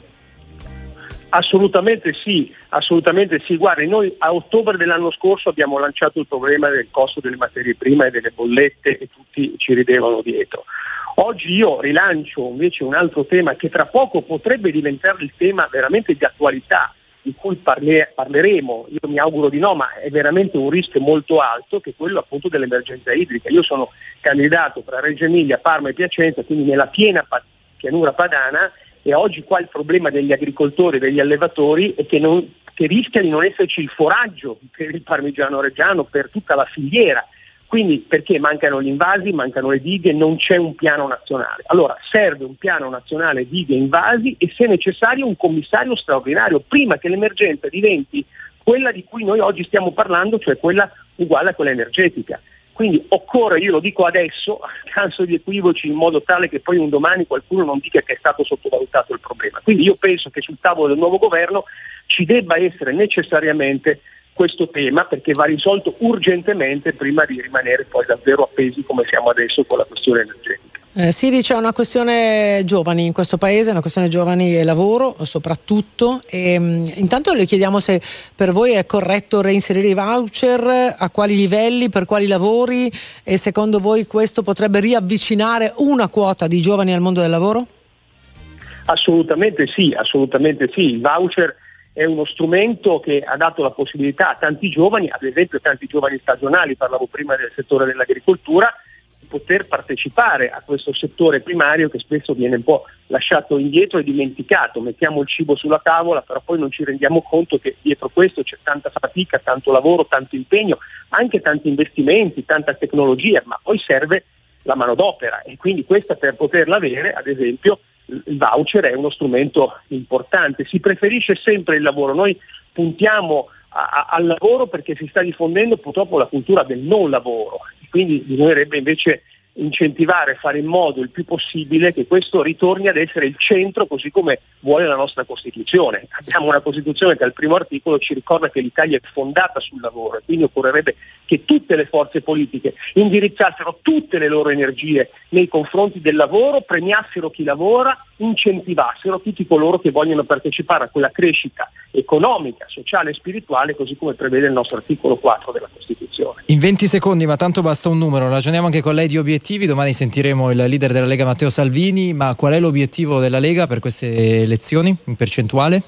Assolutamente sì, assolutamente sì. Guardi, noi a ottobre dell'anno scorso abbiamo lanciato il problema del costo delle materie prime e delle bollette e tutti ci ridevano dietro. Oggi io rilancio invece un altro tema che tra poco potrebbe diventare il tema veramente di attualità, di cui parle- parleremo, io mi auguro di no, ma è veramente un rischio molto alto, che è quello appunto dell'emergenza idrica. Io sono candidato tra Reggio Emilia, Parma e Piacenza, quindi nella piena pa- pianura padana, e oggi qua il problema degli agricoltori e degli allevatori è che, non, che rischia di non esserci il foraggio per il parmigiano reggiano, per tutta la filiera. Quindi perché mancano gli invasi, mancano le dighe, non c'è un piano nazionale. Allora serve un piano nazionale dighe e invasi e, se necessario, un commissario straordinario prima che l'emergenza diventi quella di cui noi oggi stiamo parlando, cioè quella uguale a quella energetica. Quindi occorre, io lo dico adesso, a scanso di equivoci, in modo tale che poi un domani qualcuno non dica che è stato sottovalutato il problema. Quindi io penso che sul tavolo del nuovo governo ci debba essere necessariamente questo tema, perché va risolto urgentemente prima di rimanere poi davvero appesi come siamo adesso con la questione energetica. Eh, Siri, c'è una questione giovani in questo paese, una questione giovani e lavoro soprattutto, e, mh, intanto le chiediamo se per voi è corretto reinserire i voucher, a quali livelli, per quali lavori, e secondo voi questo potrebbe riavvicinare una quota di giovani al mondo del lavoro? Assolutamente sì, assolutamente sì. Il voucher è uno strumento che ha dato la possibilità a tanti giovani, ad esempio tanti giovani stagionali, parlavo prima del settore dell'agricoltura, poter partecipare a questo settore primario che spesso viene un po' lasciato indietro e dimenticato. Mettiamo il cibo sulla tavola, però poi non ci rendiamo conto che dietro questo c'è tanta fatica, tanto lavoro, tanto impegno, anche tanti investimenti, tanta tecnologia, ma poi serve la manodopera, e quindi questa, per poterla avere, ad esempio, il voucher è uno strumento importante. Si preferisce sempre il lavoro, noi puntiamo a, a, al lavoro perché si sta diffondendo purtroppo la cultura del non lavoro, quindi bisognerebbe invece incentivare, fare in modo il più possibile che questo ritorni ad essere il centro, così come vuole la nostra Costituzione. Abbiamo una Costituzione che al primo articolo ci ricorda che l'Italia è fondata sul lavoro, e quindi occorrerebbe che tutte le forze politiche indirizzassero tutte le loro energie nei confronti del lavoro, premiassero chi lavora, incentivassero tutti coloro che vogliono partecipare a quella crescita economica, sociale e spirituale, così come prevede il nostro articolo quattro della Costituzione. In venti secondi, ma tanto basta un numero, ragioniamo anche con lei di obiettivi. Domani sentiremo il leader della Lega Matteo Salvini, ma qual è l'obiettivo della Lega per queste elezioni in percentuale?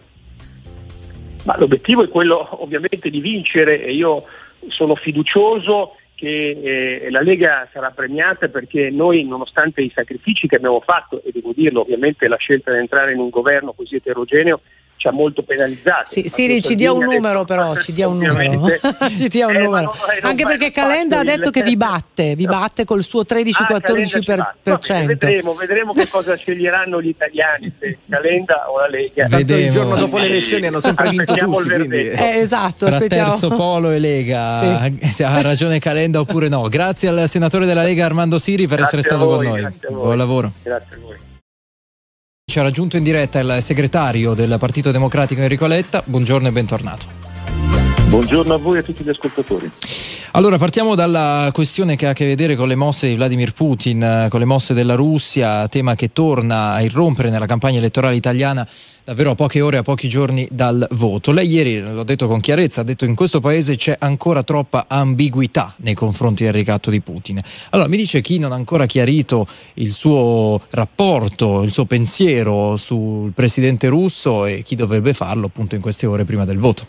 Ma l'obiettivo è quello ovviamente di vincere, e io sono fiducioso che eh, la Lega sarà premiata, perché noi, nonostante i sacrifici che abbiamo fatto, e devo dirlo ovviamente, la scelta di entrare in un governo così eterogeneo ci ha molto penalizzato. Sì, Siri, ci dia un numero però, ci dia un numero. ci dia un eh, numero. Non, non Anche perché Calenda ha detto il... che vi batte, vi batte col suo tredici quattordici per cento. Vedremo, vedremo che cosa sceglieranno gli italiani, se Calenda o la Lega. Tanto il giorno dopo le elezioni hanno sempre vinto tutti, quindi... eh, esatto, tra aspettiamo. Terzo Polo e Lega, sì. Se ha ragione Calenda oppure no. Grazie al senatore della Lega Armando Siri per grazie essere stato voi, con noi. Buon lavoro. Grazie a voi. Ci ha raggiunto in diretta il segretario del Partito Democratico Enrico Letta. Buongiorno e bentornato. Buongiorno a voi e a tutti gli ascoltatori. Allora, partiamo dalla questione che ha a che vedere con le mosse di Vladimir Putin, con le mosse della Russia, tema che torna a irrompere nella campagna elettorale italiana davvero a poche ore, a pochi giorni dal voto. Lei ieri, l'ho detto con chiarezza, ha detto che in questo paese c'è ancora troppa ambiguità nei confronti del ricatto di Putin. Allora, mi dice chi non ha ancora chiarito il suo rapporto, il suo pensiero sul presidente russo e chi dovrebbe farlo appunto in queste ore prima del voto.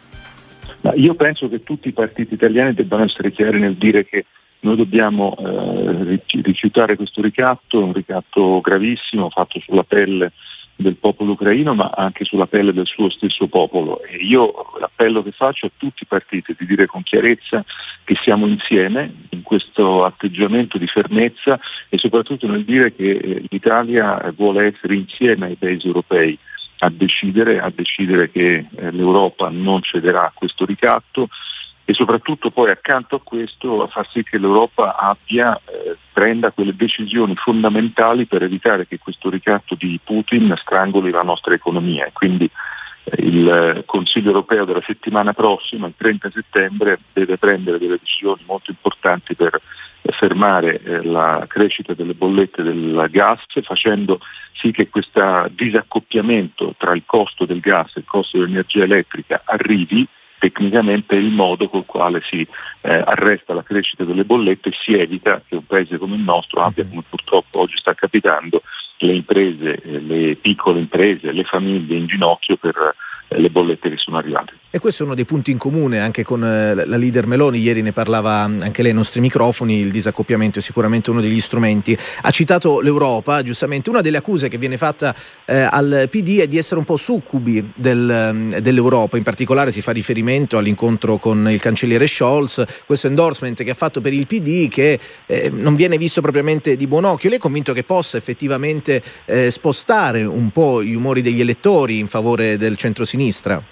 Ma io penso che tutti i partiti italiani debbano essere chiari nel dire che noi dobbiamo eh, rifiutare questo ricatto, un ricatto gravissimo fatto sulla pelle del popolo ucraino ma anche sulla pelle del suo stesso popolo, e io l'appello che faccio a tutti i partiti è di dire con chiarezza che siamo insieme in questo atteggiamento di fermezza e soprattutto nel dire che l'Italia vuole essere insieme ai paesi europei a decidere, a decidere che eh, l'Europa non cederà a questo ricatto e soprattutto poi accanto a questo a far sì che l'Europa abbia, eh, prenda quelle decisioni fondamentali per evitare che questo ricatto di Putin strangoli la nostra economia. Quindi eh, il Consiglio europeo della settimana prossima, il trenta settembre, deve prendere delle decisioni molto importanti per fermare eh, la crescita delle bollette del gas, facendo sì che questo disaccoppiamento tra il costo del gas e il costo dell'energia elettrica arrivi. Tecnicamente è il modo col quale si eh, arresta la crescita delle bollette e si evita che un paese come il nostro abbia, come purtroppo oggi sta capitando, le imprese, eh, le piccole imprese, le famiglie in ginocchio per eh, le bollette che sono arrivate. E questo è uno dei punti in comune anche con eh, la leader Meloni, ieri ne parlava anche lei ai nostri microfoni, il disaccoppiamento è sicuramente uno degli strumenti. Ha citato l'Europa, giustamente una delle accuse che viene fatta eh, al P D è di essere un po' succubi del, dell'Europa, in particolare si fa riferimento all'incontro con il cancelliere Scholz, questo endorsement che ha fatto per il P D che eh, non viene visto propriamente di buon occhio. Lei è convinto che possa effettivamente eh, spostare un po' gli umori degli elettori in favore del centrosinistra?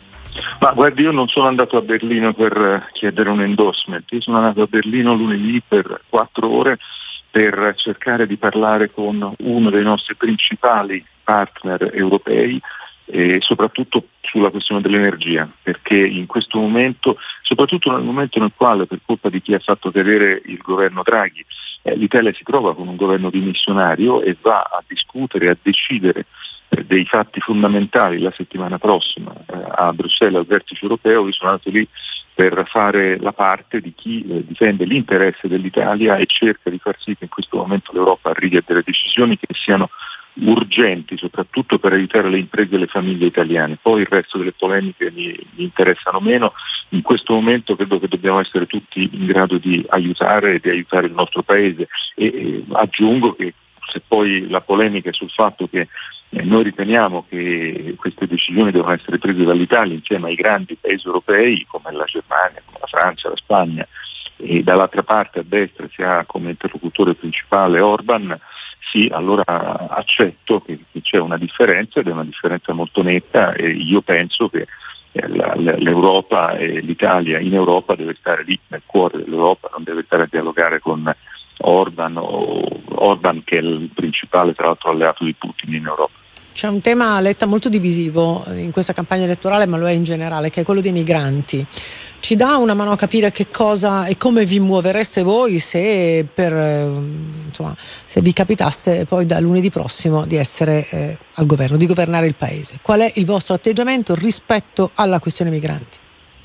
Ma guardi, io non sono andato a Berlino per chiedere un endorsement, io sono andato a Berlino lunedì per quattro ore per cercare di parlare con uno dei nostri principali partner europei e soprattutto sulla questione dell'energia, perché in questo momento, soprattutto nel momento nel quale per colpa di chi ha fatto cadere il governo Draghi, eh, l'Italia si trova con un governo dimissionario e va a discutere, a decidere dei fatti fondamentali la settimana prossima eh, a Bruxelles al vertice europeo. Io sono andato lì per fare la parte di chi eh, difende l'interesse dell'Italia e cerca di far sì che in questo momento l'Europa arrivi a delle decisioni che siano urgenti, soprattutto per aiutare le imprese e le famiglie italiane. Poi il resto delle polemiche mi, mi interessano meno. In questo momento credo che dobbiamo essere tutti in grado di aiutare e di aiutare il nostro paese e, e aggiungo che se poi la polemica è sul fatto che Eh, noi riteniamo che queste decisioni devono essere prese dall'Italia insieme ai grandi paesi europei come la Germania, come la Francia, la Spagna, e dall'altra parte a destra si ha come interlocutore principale Orban, sì, allora accetto che, che c'è una differenza ed è una differenza molto netta e io penso che eh, la, l'Europa e l'Italia in Europa deve stare lì nel cuore dell'Europa, non deve stare a dialogare con Orban, o Orban che è il principale tra l'altro alleato di Putin in Europa. C'è un tema, Letta, molto divisivo in questa campagna elettorale, ma lo è in generale, che è quello dei migranti. Ci dà una mano a capire che cosa e come vi muovereste voi se per insomma se vi capitasse poi da lunedì prossimo di essere eh, al governo, di governare il paese. Qual è il vostro atteggiamento rispetto alla questione migranti?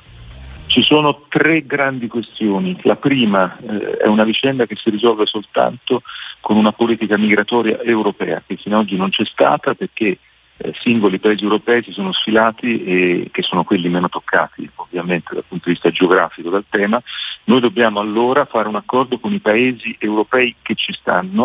Ci sono tre grandi questioni. La prima eh, è una vicenda che si risolve soltanto con una politica migratoria europea, che fino ad oggi non c'è stata perché eh, singoli paesi europei si sono sfilati e che sono quelli meno toccati ovviamente dal punto di vista geografico dal tema. Noi dobbiamo allora fare un accordo con i paesi europei che ci stanno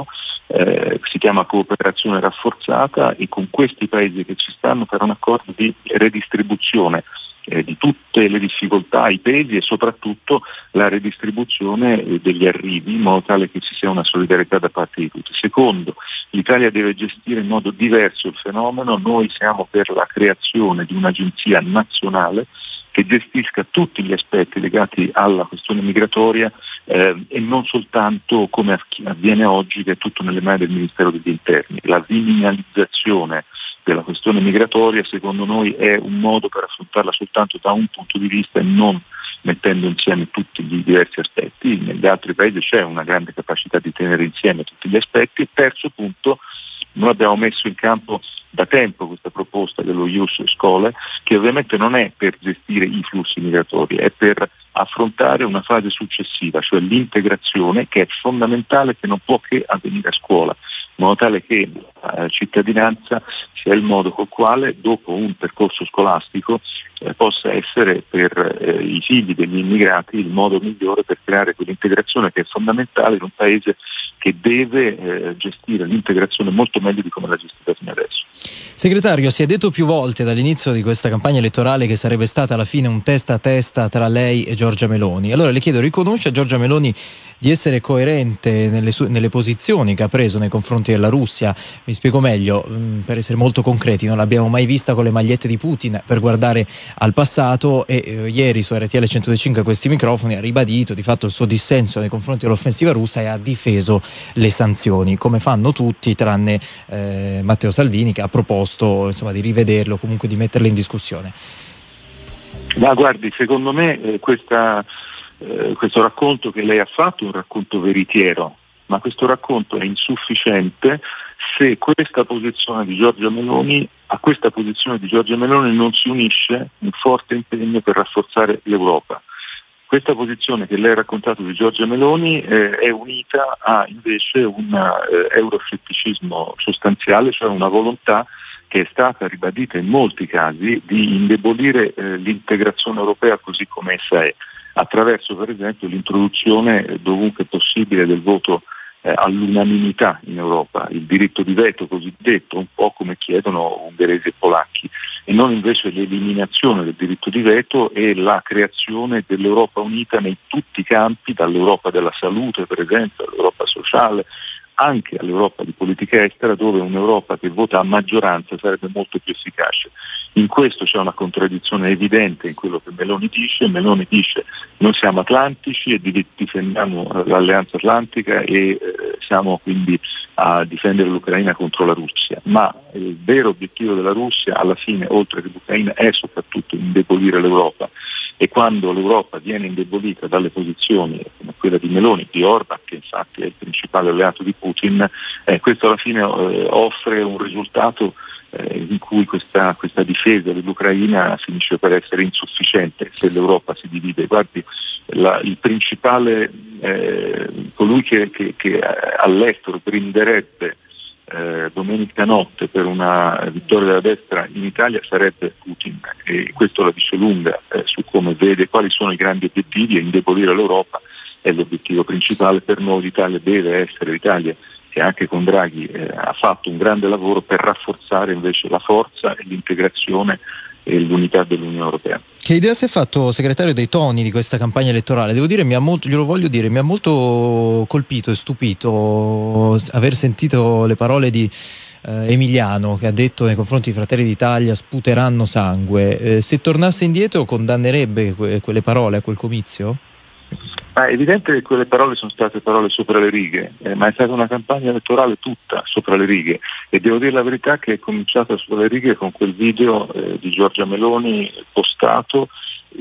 eh, si chiama cooperazione rafforzata, e con questi paesi che ci stanno farà un accordo di redistribuzione eh, di tutte le difficoltà, i pesi e soprattutto la redistribuzione eh, degli arrivi, in modo tale che ci sia una solidarietà da parte di tutti. Secondo, l'Italia deve gestire in modo diverso il fenomeno. Noi siamo per la creazione di un'agenzia nazionale che gestisca tutti gli aspetti legati alla questione migratoria eh, e non soltanto come avviene oggi, che è tutto nelle mani del Ministero degli Interni. La viminalizzazione della questione migratoria secondo noi è un modo per affrontarla soltanto da un punto di vista e non mettendo insieme tutti i diversi aspetti. Negli altri paesi c'è una grande capacità di tenere insieme tutti gli aspetti. Terzo punto, noi abbiamo messo in campo da tempo questa proposta dello Ius Scholae, che ovviamente non è per gestire i flussi migratori, è per affrontare una fase successiva, cioè l'integrazione, che è fondamentale, che non può che avvenire a scuola, in modo tale che la eh, cittadinanza sia il modo col quale dopo un percorso scolastico eh, possa essere per eh, i figli degli immigrati il modo migliore per creare quell'integrazione che è fondamentale in un paese che deve eh, gestire l'integrazione molto meglio di come l'ha gestita fino adesso. Segretario, si è detto più volte dall'inizio di questa campagna elettorale che sarebbe stata alla fine un testa a testa tra lei e Giorgia Meloni. Allora le chiedo, riconosce a Giorgia Meloni di essere coerente nelle, sue, nelle posizioni che ha preso nei confronti della Russia? Mi spiego meglio, per essere molto concreti, non l'abbiamo mai vista con le magliette di Putin per guardare al passato, e eh, ieri su R T L centodue a questi microfoni ha ribadito di fatto il suo dissenso nei confronti dell'offensiva russa e ha difeso le sanzioni, come fanno tutti tranne eh, Matteo Salvini, che ha proposto insomma di rivederlo, comunque di metterle in discussione. Ma guardi, secondo me eh, questa, eh, questo racconto che lei ha fatto è un racconto veritiero, ma questo racconto è insufficiente se questa posizione di Giorgia Meloni, a questa posizione di Giorgia Meloni non si unisce un forte impegno per rafforzare l'Europa. Questa posizione che lei ha raccontato di Giorgia Meloni eh, è unita a invece un eh, euroscetticismo sostanziale, cioè una volontà che è stata ribadita in molti casi di indebolire eh, l'integrazione europea così come essa è, attraverso per esempio l'introduzione eh, dovunque possibile del voto eh, all'unanimità in Europa, il diritto di veto cosiddetto, un po' come chiedono ungheresi e polacchi, e non invece l'eliminazione del diritto di veto e la creazione dell'Europa unita nei tutti i campi, dall'Europa della salute per esempio, all'Europa sociale, anche all'Europa di politica estera, dove un'Europa che vota a maggioranza sarebbe molto più efficace. In questo c'è una contraddizione evidente in quello che Meloni dice. Meloni dice noi siamo atlantici e difendiamo l'alleanza atlantica e eh, siamo quindi a difendere l'Ucraina contro la Russia, ma il vero obiettivo della Russia alla fine, oltre che l'Ucraina, è soprattutto indebolire l'Europa. E quando l'Europa viene indebolita dalle posizioni come quella di Meloni, di Orban, che infatti è il principale alleato di Putin, eh, questo alla fine eh, offre un risultato eh, in cui questa, questa difesa dell'Ucraina finisce per essere insufficiente se l'Europa si divide. Guardi, la, il principale, eh, colui che, che, che all'estero brinderebbe Eh, domenica notte per una vittoria della destra in Italia sarebbe Putin, e questo la dice lunga eh, su come vede quali sono i grandi obiettivi, e indebolire l'Europa è l'obiettivo principale. Per noi l'Italia deve essere l'Italia che anche con Draghi eh, ha fatto un grande lavoro per rafforzare invece la forza e l'integrazione e l'unità dell'Unione Europea. Che idea si è fatto, segretario, dei toni di questa campagna elettorale? Devo dire, mi ha molto, glielo voglio dire, mi ha molto colpito e stupito aver sentito le parole di eh, Emiliano, che ha detto nei confronti dei Fratelli d'Italia sputeranno sangue. Eh, se tornasse indietro condannerebbe que- quelle parole a quel comizio? Ma è evidente che quelle parole sono state parole sopra le righe, eh, ma è stata una campagna elettorale tutta sopra le righe, e devo dire la verità che è cominciata sopra le righe con quel video eh, di Giorgia Meloni postato,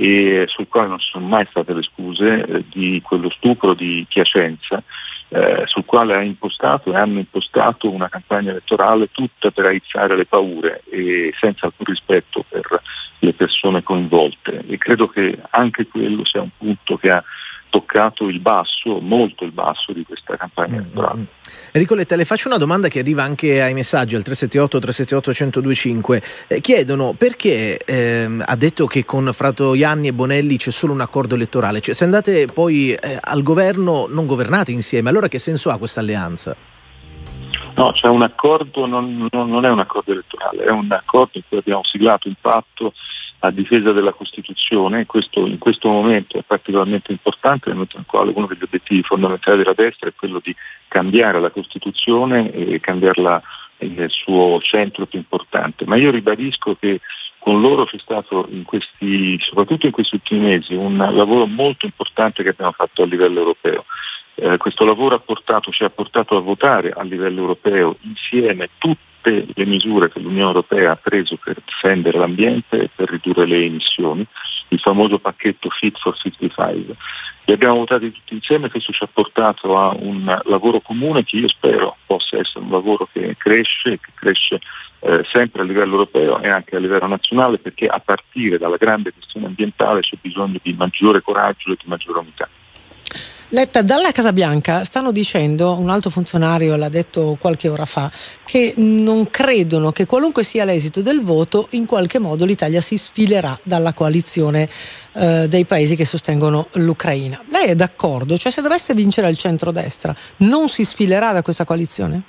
e sul quale non ci sono mai state le scuse, eh, di quello stupro di Piacenza, eh, sul quale ha impostato e hanno impostato una campagna elettorale tutta per aizzare le paure e senza alcun rispetto per le persone coinvolte, e credo che anche quello sia un punto che ha toccato il basso, molto il basso di questa campagna elettorale. Enrico Letta, le faccio una domanda che arriva anche ai messaggi al tre sette otto tre sette otto uno zero due cinque. Eh, chiedono perché ehm, ha detto che con Fratoianni e Bonelli c'è solo un accordo elettorale, cioè se andate poi eh, al governo non governate insieme, allora che senso ha questa alleanza? No, c'è un accordo, non, non, non è un accordo elettorale, è un accordo in cui abbiamo siglato un patto a difesa della Costituzione. Questo in questo momento è particolarmente importante, nel momento nel quale uno degli obiettivi fondamentali della destra è quello di cambiare la Costituzione e cambiarla nel suo centro più importante. Ma io ribadisco che con loro c'è stato in questi, soprattutto in questi ultimi mesi, un lavoro molto importante che abbiamo fatto a livello europeo. Eh, questo lavoro ha portato, ci ha portato a votare a livello europeo insieme tutte le misure che l'Unione Europea ha preso per difendere l'ambiente e per ridurre le emissioni, il famoso pacchetto Fit for cinquantacinque. Li abbiamo votati tutti insieme, questo ci ha portato a un lavoro comune che io spero possa essere un lavoro che cresce, che cresce eh, sempre a livello europeo e anche a livello nazionale, perché a partire dalla grande questione ambientale c'è bisogno di maggiore coraggio e di maggiore unità. Letta, dalla Casa Bianca stanno dicendo, un alto funzionario l'ha detto qualche ora fa, che non credono che qualunque sia l'esito del voto in qualche modo l'Italia si sfilerà dalla coalizione eh, dei paesi che sostengono l'Ucraina. Lei è d'accordo? Cioè, se dovesse vincere il centrodestra non si sfilerà da questa coalizione?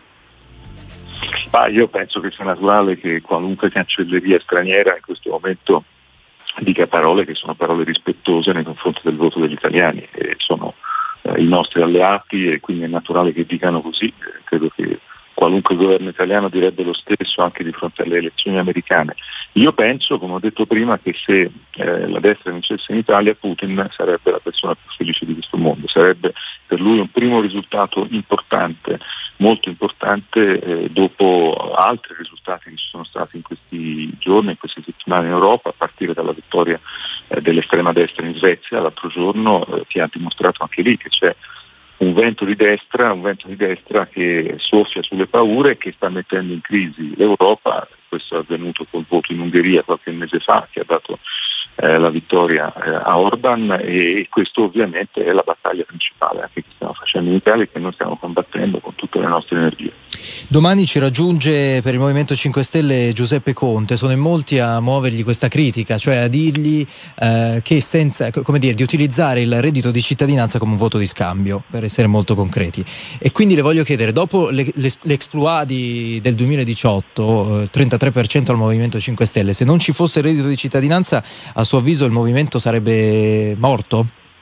Ma io penso che sia naturale che qualunque cancelleria straniera in questo momento dica parole che sono parole rispettose nei confronti del voto degli italiani, e sono i nostri alleati, e quindi è naturale che dicano così. Credo che qualunque governo italiano direbbe lo stesso anche di fronte alle elezioni americane. Io penso, come ho detto prima, che se eh, la destra vincesse in Italia, Putin sarebbe la persona più felice di questo mondo, sarebbe per lui un primo risultato importante, molto importante, eh, dopo altri risultati che ci sono stati in questi giorni, in queste settimane in Europa, a partire dalla vittoria eh, dell'estrema destra in Svezia l'altro giorno, eh, che ha dimostrato anche lì che c'è un vento di destra, un vento di destra che soffia sulle paure e che sta mettendo in crisi l'Europa. Questo è avvenuto col voto in Ungheria qualche mese fa, che ha dato eh, la vittoria eh, a Orban, e questo ovviamente è la battaglia principale anche che stiamo facendo in Italia e che noi stiamo combattendo con tutte le nostre energie. Domani ci raggiunge per il Movimento cinque Stelle Giuseppe Conte. Sono in molti a muovergli questa critica, cioè a dirgli eh, che senza, come dire, di utilizzare il reddito di cittadinanza come un voto di scambio, per essere molto concreti. E quindi le voglio chiedere, dopo le, le, l'exploit di, del duemiladiciotto, eh, trentatré per cento al Movimento cinque Stelle, se non ci fosse il reddito di cittadinanza, a suo avviso il movimento sarebbe morto?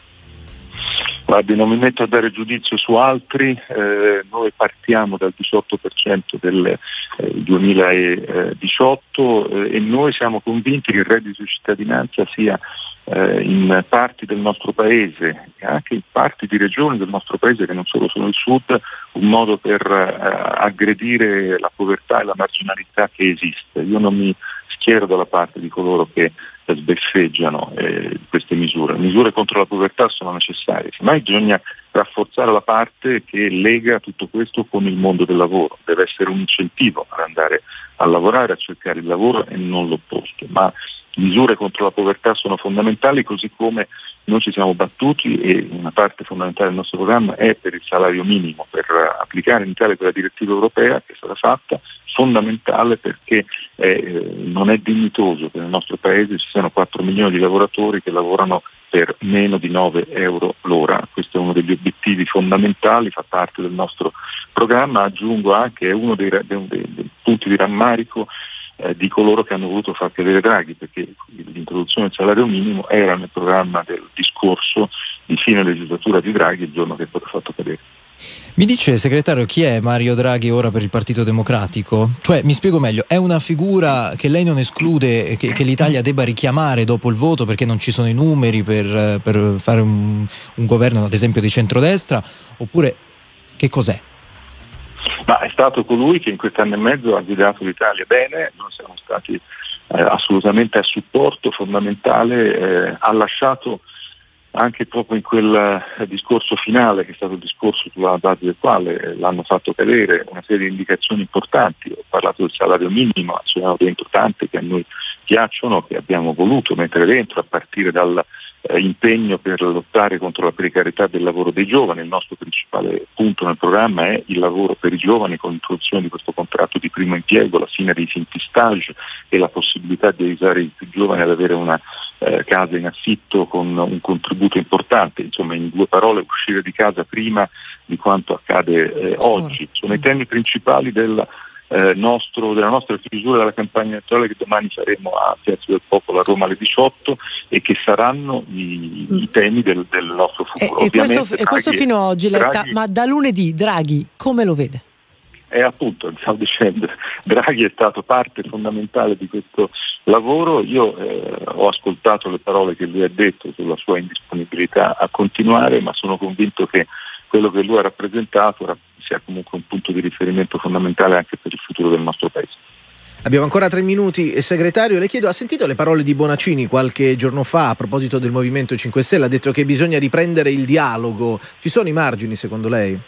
Guardi, non mi metto a dare giudizio su altri, eh, noi partiamo dal diciotto per cento del eh, duemiladiciotto eh, e noi siamo convinti che il reddito di cittadinanza sia eh, in parti del nostro paese e anche in parti di regioni del nostro paese che non solo sono il sud, un modo per eh, aggredire la povertà e la marginalità che esiste. Io non mi schiero dalla parte di coloro che sbeffeggiano eh, queste misure. Misure contro la povertà sono necessarie, ma bisogna rafforzare la parte che lega tutto questo con il mondo del lavoro. Deve essere un incentivo ad andare a lavorare, a cercare il lavoro e non l'opposto. Ma misure contro la povertà sono fondamentali, così come noi ci siamo battuti, e una parte fondamentale del nostro programma è per il salario minimo, per applicare in Italia quella direttiva europea che è stata fatta, fondamentale perché eh, non è dignitoso che nel nostro paese ci siano quattro milioni di lavoratori che lavorano per meno di nove euro l'ora. Questo è uno degli obiettivi fondamentali, fa parte del nostro programma. Aggiungo anche, è uno dei, dei, dei punti di rammarico eh, di coloro che hanno voluto far cadere Draghi, perché l'introduzione del salario minimo era nel programma del discorso di fine legislatura di Draghi il giorno che è stato fatto cadere. Mi dice, segretario, chi è Mario Draghi ora per il Partito Democratico? Cioè, mi spiego meglio, è una figura che lei non esclude che, che l'Italia debba richiamare dopo il voto perché non ci sono i numeri per, per fare un, un governo, ad esempio, di centrodestra, oppure che cos'è? Ma è stato colui che in quest'anno e mezzo ha guidato l'Italia bene, noi siamo stati eh, assolutamente a supporto fondamentale, eh, ha lasciato anche proprio in quel eh, discorso finale, che è stato il discorso sulla base del quale eh, l'hanno fatto cadere, una serie di indicazioni importanti. Ho parlato del salario minimo, ci sono dentro tante che a noi piacciono, che abbiamo voluto mettere dentro, a partire dal eh, impegno per lottare contro la precarietà del lavoro dei giovani. Il nostro principale punto nel programma è il lavoro per i giovani, con l'introduzione di questo contratto di primo impiego, la fine dei finti stage e la possibilità di aiutare i più giovani ad avere una eh, case in affitto con un contributo importante, insomma in due parole uscire di casa prima di quanto accade eh, oggi. Sono i temi principali del, eh, nostro, della nostra chiusura della campagna elettorale che domani faremo a Piazza del Popolo a Roma alle diciotto e che saranno i, i temi del, del nostro futuro. E, e questo, e questo fino ad oggi, Letta, Draghi, ma da lunedì Draghi come lo vede? È appunto, stavo dicendo, Draghi è stato parte fondamentale di questo lavoro. Io eh, ho ascoltato le parole che lui ha detto sulla sua indisponibilità a continuare, ma sono convinto che quello che lui ha rappresentato sia comunque un punto di riferimento fondamentale anche per il futuro del nostro paese. Abbiamo ancora tre minuti. Segretario, le chiedo, ha sentito le parole di Bonaccini qualche giorno fa a proposito del Movimento cinque Stelle? Ha detto che bisogna riprendere il dialogo. Ci sono i margini secondo lei?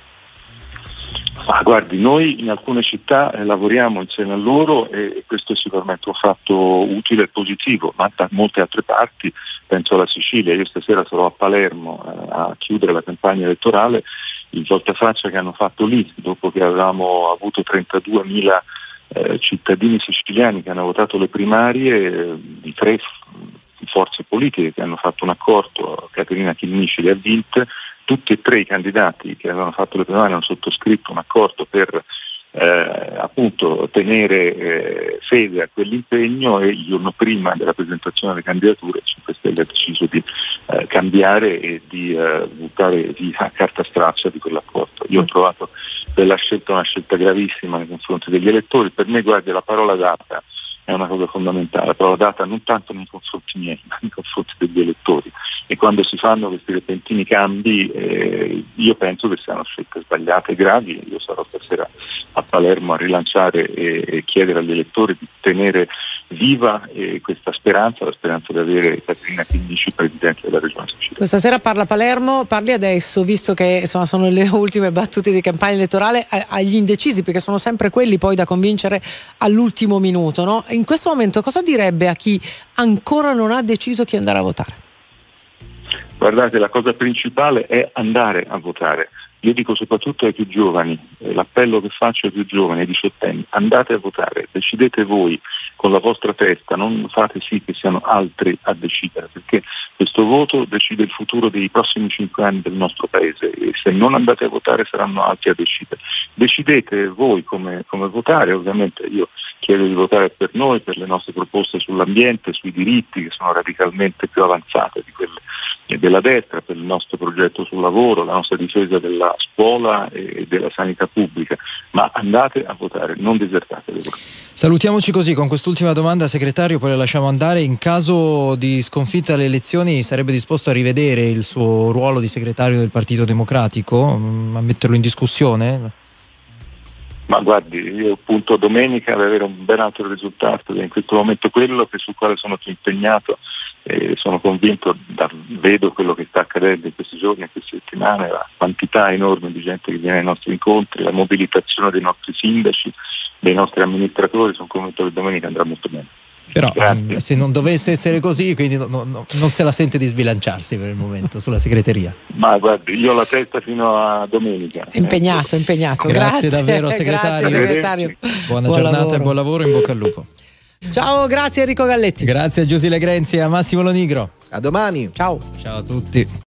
Ah, guardi, noi in alcune città eh, lavoriamo insieme a loro e questo è sicuramente un fatto utile e positivo, ma da molte altre parti, penso alla Sicilia, io stasera sarò a Palermo eh, a chiudere la campagna elettorale, il voltafaccia che hanno fatto lì, dopo che avevamo avuto trentaduemila eh, cittadini siciliani che hanno votato le primarie eh, di tre forze politiche che hanno fatto un accordo, Caterina Chinnici le ha vinte, tutti e tre i candidati che avevano fatto le primarie hanno sottoscritto un accordo per eh, appunto tenere eh, fede a quell'impegno e il giorno prima della presentazione delle candidature il cinque Stelle ha deciso di eh, cambiare e di eh, buttare via carta straccia di quell'accordo. Io ho trovato quella scelta una scelta gravissima nei confronti degli elettori. Per me, guardi, la parola data è una cosa fondamentale, la parola data non tanto nei confronti miei, ma nei confronti degli elettori. E quando si fanno questi repentini cambi, eh, io penso che siano scelte sbagliate e gravi. Io sarò stasera a Palermo a rilanciare e, e chiedere agli elettori di tenere viva eh, questa speranza, la speranza di avere Caterina Chinnici presidente della Regione Sicilia. Questa sera parla Palermo, parli adesso, visto che insomma sono le ultime battute di campagna elettorale, agli indecisi, perché sono sempre quelli poi da convincere all'ultimo minuto, no? In questo momento cosa direbbe a chi ancora non ha deciso chi andare a votare? Guardate, la cosa principale è andare a votare. Io dico soprattutto ai più giovani, eh, l'appello che faccio ai più giovani, ai diciottenni, andate a votare, decidete voi con la vostra testa, non fate sì che siano altri a decidere, perché questo voto decide il futuro dei prossimi cinque anni del nostro paese e se non andate a votare saranno altri a decidere. Decidete voi come, come votare, ovviamente io chiedo di votare per noi, per le nostre proposte sull'ambiente, sui diritti che sono radicalmente più avanzate di quelle della destra, per il nostro progetto sul lavoro, la nostra difesa della scuola e della sanità pubblica, ma andate a votare, non desertate le votazioni. Salutiamoci così con quest'ultima domanda, segretario, poi la lasciamo andare. In caso di sconfitta alle elezioni sarebbe disposto a rivedere il suo ruolo di segretario del Partito Democratico, a metterlo in discussione? Ma guardi, io punto domenica ad avere un ben altro risultato, in questo momento quello che sul quale sono più impegnato. Eh, sono convinto, da, vedo quello che sta accadendo in questi giorni, in queste settimane, la quantità enorme di gente che viene ai nostri incontri, la mobilitazione dei nostri sindaci, dei nostri amministratori, sono convinto che domenica andrà molto bene. Però mh, se non dovesse essere così, quindi no, no, non se la sente di sbilanciarsi per il momento sulla segreteria. Ma guardi, io ho la testa fino a domenica. Impegnato, impegnato. Grazie, grazie davvero segretario. Grazie, segretario. Buona buon giornata lavoro. e buon lavoro, in bocca al lupo. Ciao, grazie Enrico Galletti. Grazie a Giusile Grenzi e a Massimo Lonigro. A domani. Ciao. Ciao a tutti.